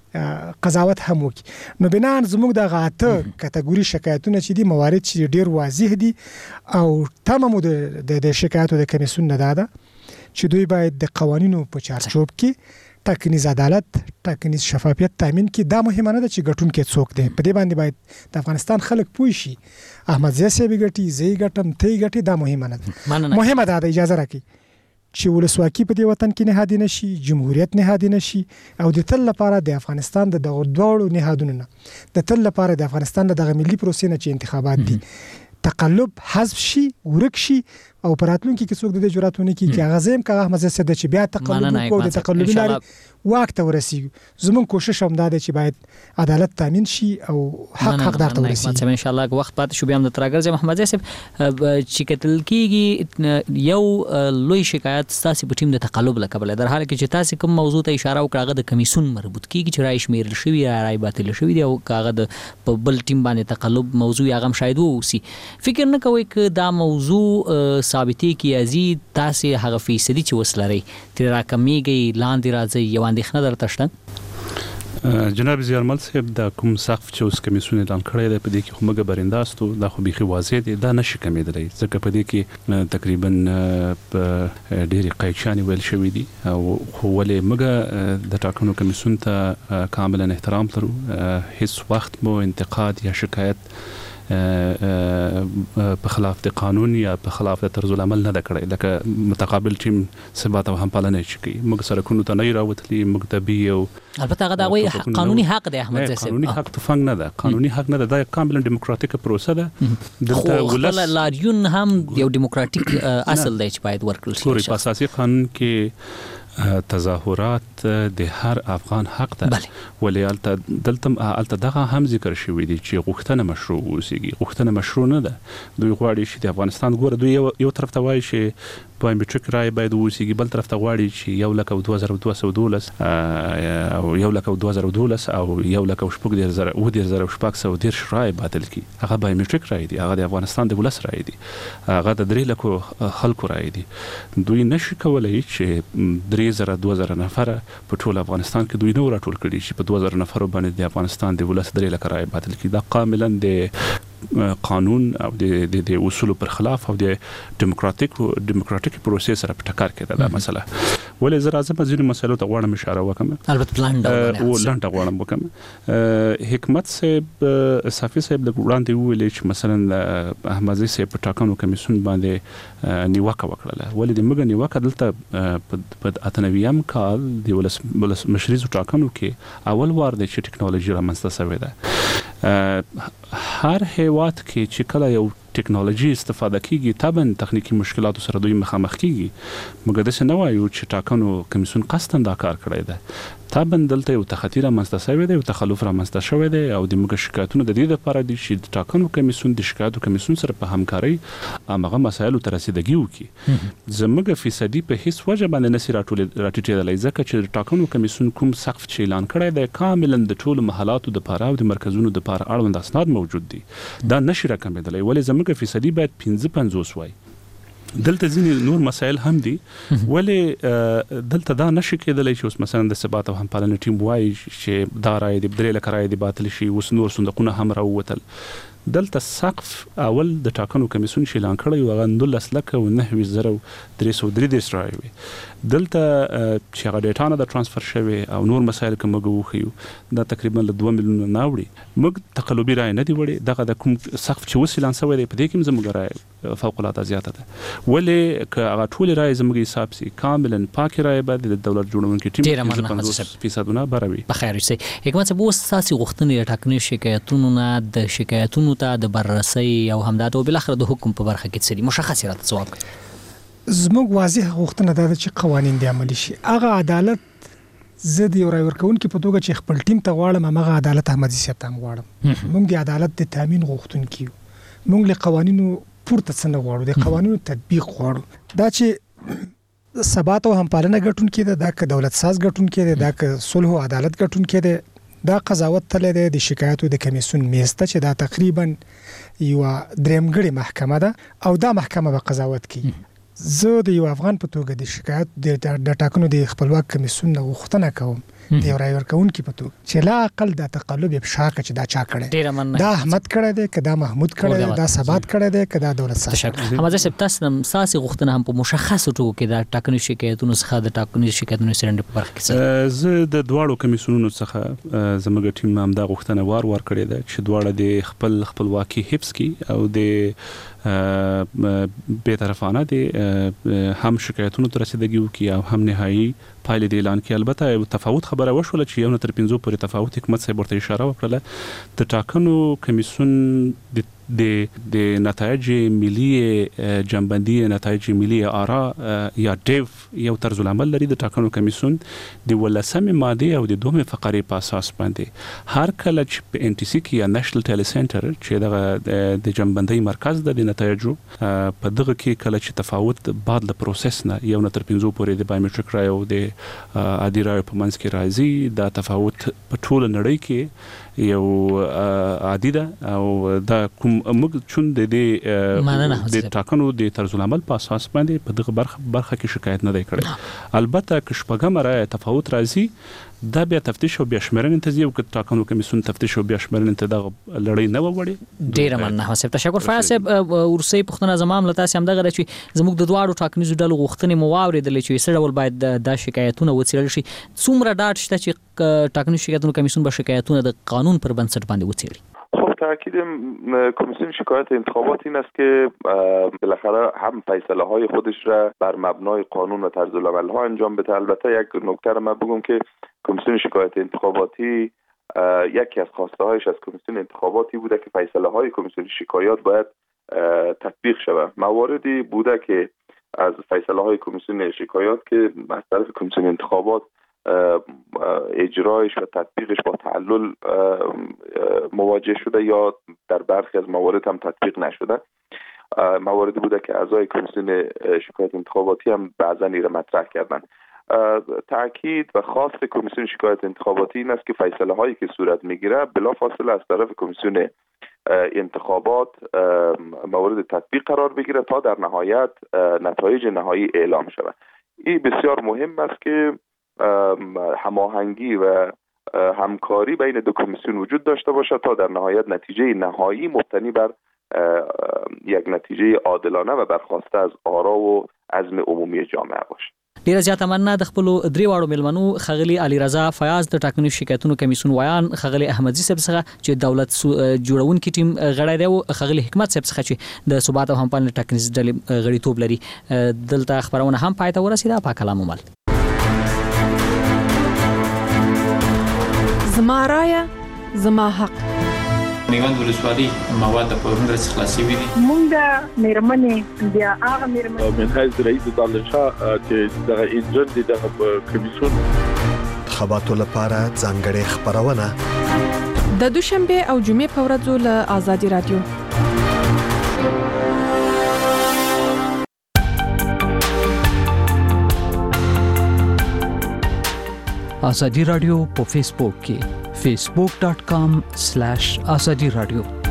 د قضاوت هم وکړي نو بنان زموږ د غاټه کټګوري شکایتونه چې دي موارد چې ډیر واضح دي او تمامو د شکایتو د کمیسیون نه داده چې دوی باید د قوانینو په چارچوب کې ټاکنیز عدالت ټاکنیز شفافیت تامین کړي دا مهمه نه ده چې ګټون کې څوک دی په دې باندې باید د افغانستان خلک پوه شي احمد زیا صاحب ګټي زی ګټم ته ګټي دا مهمه نه ده مهمه ده د اجازه راکړي چې ولسواکي په دې وطن کې نهادي نشي جمهوریت نهادي نشي او د تل لپاره د افغانستان د دغه دوړو نهادونو نه د تل لپاره د افغانستان د ملي پروسې نه چې انتخابات دي تقلب حذف شي ورک شي او پراتلونکو کې څوک د دې جرأت ونه کوي چې هغه زم کغه مزه سد چې بیا تقلب کو د تقلبي لاري وخت ورسیږي زمون کوشش هم دا چې باید عدالت تامین شي او حق حقدار ته ورسیږي ان شاء الله وخت پات شو بیا هم د ترګر محمد صاحب چې کتل کیږي یو لوی شکایت ستاسو په ټیم د تقلب لکبل در حال کې چې تاسو کوم موضوع ته اشاره وکړه د کمیسیون مربوط کیږي چې رای شمیر شوی رای باطل شوی دی او کاغه د په بل ټیم باندې تقلب موضوع هغه شاید وسی فکر نه کوي ک دا موضوع ثابتې کی ازي تاسو هغه فیصدي چې وسلري تر راکمیږي لاندې راځي یو اندېښنه درته شته جناب زیارمل صاحب دا کوم سقف چې اوس کمیسیون اعلان کړی دی په دې کې خو موږ برینداستو دا خو بيخي واضح دی دا نشي کمیدلی ځکه په دې کې تقریبا په ډېری قایچانی ویل شوې دي او خو ولې موږ د ټاکنو کمیسیون ته کاملا احترام لرو هیڅ وخت مو انتقاد یا شکایت په خلاف د قانون یا په خلاف د طرز العمل نه کړی لکه متقابل ټیم ثبات او همپالنه چي موږ سره کو ته نه راوتلی موږ ته بي او البته هغه دا وایي قانوني حق دی احمد زیسه قانوني حق تفنګ نه ده قانوني حق نه ده دا کاملا دیموکراتیک پروسه ده دلته ولس لاریون هم یو دیموکراتیک اصل دی چې باید ورکړل شي په اساسي قانون کې تظاهرات د هر افغان حق ده ولې الته دلته الته دغه هم ذکر شوی دی چې غوښتنه مشروع اوسېږي غوښتنه مشروع نه ده دوی غواړي چې د افغانستان ګوره دوی یو, یو طرف ته وایي چې بایومټریک رای باید اوسېږي بل طرف ته غواړي چې یو لک او دوه زره دوه سوه دولس او یو لک او دوه زره دولس او یو لک او شپږ دېرش زره اوه دېرش زره شپږ سوه دېرش رای باطل کړي هغه بایومټریک رای دی هغه د افغانستان د ولس رای دی هغه د درې لکو خلکو رای دی دوی نشي کولای چې درې درې زره دوه زره نفر په ټول افغانستان کې دوی نو راټول کړي چې په دوه زره نفر باندې د افغانستان د ولس درې لکه رای باطل کړي. دا کاملا د قانون او د د اصول پر خلاف او د دیموکراتیک دیموکراتیک پروسس سره په ټکر کې ده دا مسله. ولې زه راځم ځینې مسایلو ته غواړم اشاره وکم. البته پلان دا او لنډه غواړم وکم. حکمت صاحب صافي صاحب د وړاندې ویل چې مثلا احمدزي صاحب په ټاکنو کمیسیون باندې نیوکه وکړه. ولې د موږ نیوکه دلته په اتنویم کال د ولس ولس مشرزو ټاکنو کې اول وار د ټکنالوژي رامنځته شوې ده. هر هیواد کې چې کله یو ټکنالوژي استفاده کیږي طبعا تخنیکی مشکلات سره دوی مخامخ کیږي. موږ د څه نه وایو چې ټاکنو کمیسیون قصداً دا کار کړی دی. طبعا دلته یو تخطی رامنځته شوی دی، یو تخلف رامنځته شوی دی او د موږ شکایتونه د دې لپاره دي چې د ټاکنو کمیسیون د شکایتو کمیسیون سره په همکارۍ هغه مسایلو ته رسیدګي وکړي. زموږ فیصدي په هیڅ وجه باندې نشي راټول راټیټېدلی ځکه چې د ټاکنو کمیسیون کوم سقف چې اعلان کړی دی کاملا د ټولو محلاتو لپاره او د مرکزونو لپاره اړوند اسناد موجود دي. دا نشي راکمېدلی. ولې زموږ فیصدي باید پنځه پنځوس وای. دلته ځینې نور مسایل هم دي. ولې دلته دا نشي کېدلی چې اوس مثلا د ثبات او همپالنې ټیم وایي چې دا رایې د درې لکه رایې د باطل شي، اوس نور صندوقونه هم راووتل. دلته سقف اول د ټاکنو کمیسیون چې اعلان کړی و هغه نولس لکه او نهه زره درې سوه درې دېرش رایې وې. دلته چې هغه ډیټا نه ده ټرانسفر شوې او نور مسایل که موږ وښیو دا تقریبا له دوه میلیونه نه اوړي. موږ تقلبي رایې نه دي وړې. دغه د کوم سقف چې اوس اعلان شوی دی په دې کې هم زموږ رایې فوق العاده زیاته ده. ولې که هغه ټولې رایې زموږ حساب سي کاملا پاکې رایې به د دولت جوړونکي ټیم پنځه پنځوس فیصدونه بروي. بخیر اوسئ. حکمت صاحب اوس ستاسې غوښتنې د ټاکنیزو شکایتونو نه د شکایتونو ته د بررسۍ او همدارد او بالاخره د حکم په برخه کې څه دي مشخص راته ځواب کړئ. زموږ واضح غوښتنه دا ده چې قوانین د عملي شي. هغه عدالت زه د یو رای ورکوونکي په توګه چې خپل ټیم ته غواړم همغه عدالت احمدزي صاحب ته هم غواړم. موږ د عدالت د تامین غوښتونکي یو. موږ له قوانینو پورته څه نه غواړو، د قوانینو تطبیق غواړو. دا چې ثبات او همپالنه ګټونکي ده، دا که دولت ساز ګټونکي ده، دا که صلح او عدالت ګټونکي ده، دا قضاوت تللی دی د شکایتو د کمیسیون میز ته چې دا تقریبا یوه درېمګړې محکمه ده او دا محکمه به قضاوت کوي. زه د یو افغان په توګه د شکایت د ټاکنو د خپلواک کمیسیون نه غوښتنه کوم د یو رای ورکوونکي په توګه چې لا اقل د تقلب افشا کړي چې دا چا کړی، دا احمد کړی دی که دا محمود کړی دی، دا ثبات کړی دی که دا دولت ساز. احمدزي صاحب تاسو هم ستاسې غوښتنه هم په مشخصو ټکو کې د ټاکنیزو شکایتونو څخه د ټاکنیزو شکایتونو څېړنې په برخه کې څه؟ زه د دواړو کمیسیونونو څخه زموږ ټیم هم دا غوښتنه وار وار کړې ده چې دواړه د خپل خپلواکي حفظ کړي او د به طرفانه دي هم شکایتونو ته رسیدګي وکړي او هم نهایي پایلې د اعلان کې. البته یو تفاوت خبره وشوله چې یو نه تر پنځو پورې تفاوت حکمت صاحب ورته اشاره وکړله. د ټاکنو کمیسیون د د د نتایج ملي جنبندی نتایج ملي آرا یا ډیف یو طرز العمل لري. د ټاکنو کمیسیون د ولسمې ماده او د دومې فقرې په اساس باندې هر کله چې په ان ټي سي کې یا نېشنل ټیلی سنټر چې دغه د جنبندی مرکز د نتایجو په دغه کې کله چې تفاوت بعد له پروسس نه یو نه تر پنځو پورې د بایومټریک رای او د عادي رای په منځ کې راځي. دا تفاوت په ټوله نړۍ کې یو عادي ده او دا کوم موږ چون د دې د ټاکنو د طرز العمل په اساس باندې په دغه برخه برخه کې شکایت نه دی کړی. البته که شپږم رای تفاوت راځي دا بیا تفتیش او بیا شمېرنې ته ځي او که ټاکنو کمیسیون تفتیش او بیا شمېرنې ته دغه لړۍ نه ووړي. ډېره مننه صاحب. تشکر. فیاض صاحب ورسۍ پوښتنه زما هم له تاسې همدغه ده چې زموږ د دواړو ټاکنیزو ډلو غوښتنې مو واورېدلې چې څه ډول باید دا شکایتونه وڅېړل شي. څومره ډاډ شته چې ټاکنیزو شکایتونو کمیسیون به شکایتونه د قانون پر بنسټ باندې وڅېړي؟ خب تاکید کمیسیون شکایت انتخابات این است که بالاخره هم فیصله های خودش را بر مبنای قانون و طرز العمل ها انجام بده. البته یک نکته را من بگم که کمیسیون شکایت انتخاباتی یکی از خواسته هایش از کمیسیون انتخاباتی بوده که فیصله های کمیسیون شکایات باید تطبیق شود. مواردی بوده که از فیصله های کمیسیون شکایات که از طرف کمیسیون انتخابات اجرایش و تطبیقش با تعلل مواجه شده یا در برخی از موارد هم تطبیق نشده. مواردی بوده که اعضای کمیسیون شکایت انتخاباتی هم بعضا این را مطرح کردند. تاکید و خواست کمیسیون شکایت انتخاباتی این است که فیصله هایی که صورت میگیره بلافاصله از طرف کمیسیون انتخابات مورد تطبیق قرار بگیره تا در نهایت نتایج نهایی اعلام شود. این بسیار مهم است که هماهنگی و همکاری بین دو کمیسیون وجود داشته باشد تا در نهایت نتیجه نهایی مبتنی بر یک نتیجه عادلانه و برخواسته از آرا و عزم عمومی جامعه باشد. ډیره زیاته مننه د خپل درې واړو ملمنو خغلی علي رضا فیاض د ټاکنو شکایتونو کمیسیون ویان، خغلی احمدزي صاحب څخه چې دولت جوړونکي ټیم غړی دی، او خغلی حکمت صاحب څخه چې د ثبات او همپالنې ټاکنیز ډلې غړیتوب لري. دلته خبرونه هم پای ته ورسیده. په کلام عمل زما رایه زما حق. میوند ولسوالي مواد په هندره خلاصي وي. مونږ د میرمنې بیا هغه میرمنې من حیث رئیس دانشا چې د انجن د کمیسیون خبراتو لپاره ځانګړې خبرونه د دوشنبه او جمعې په ورځو له آزادي رادیو. آزادی رادیو په فیسبوک کې facebook dot com slash azadi radio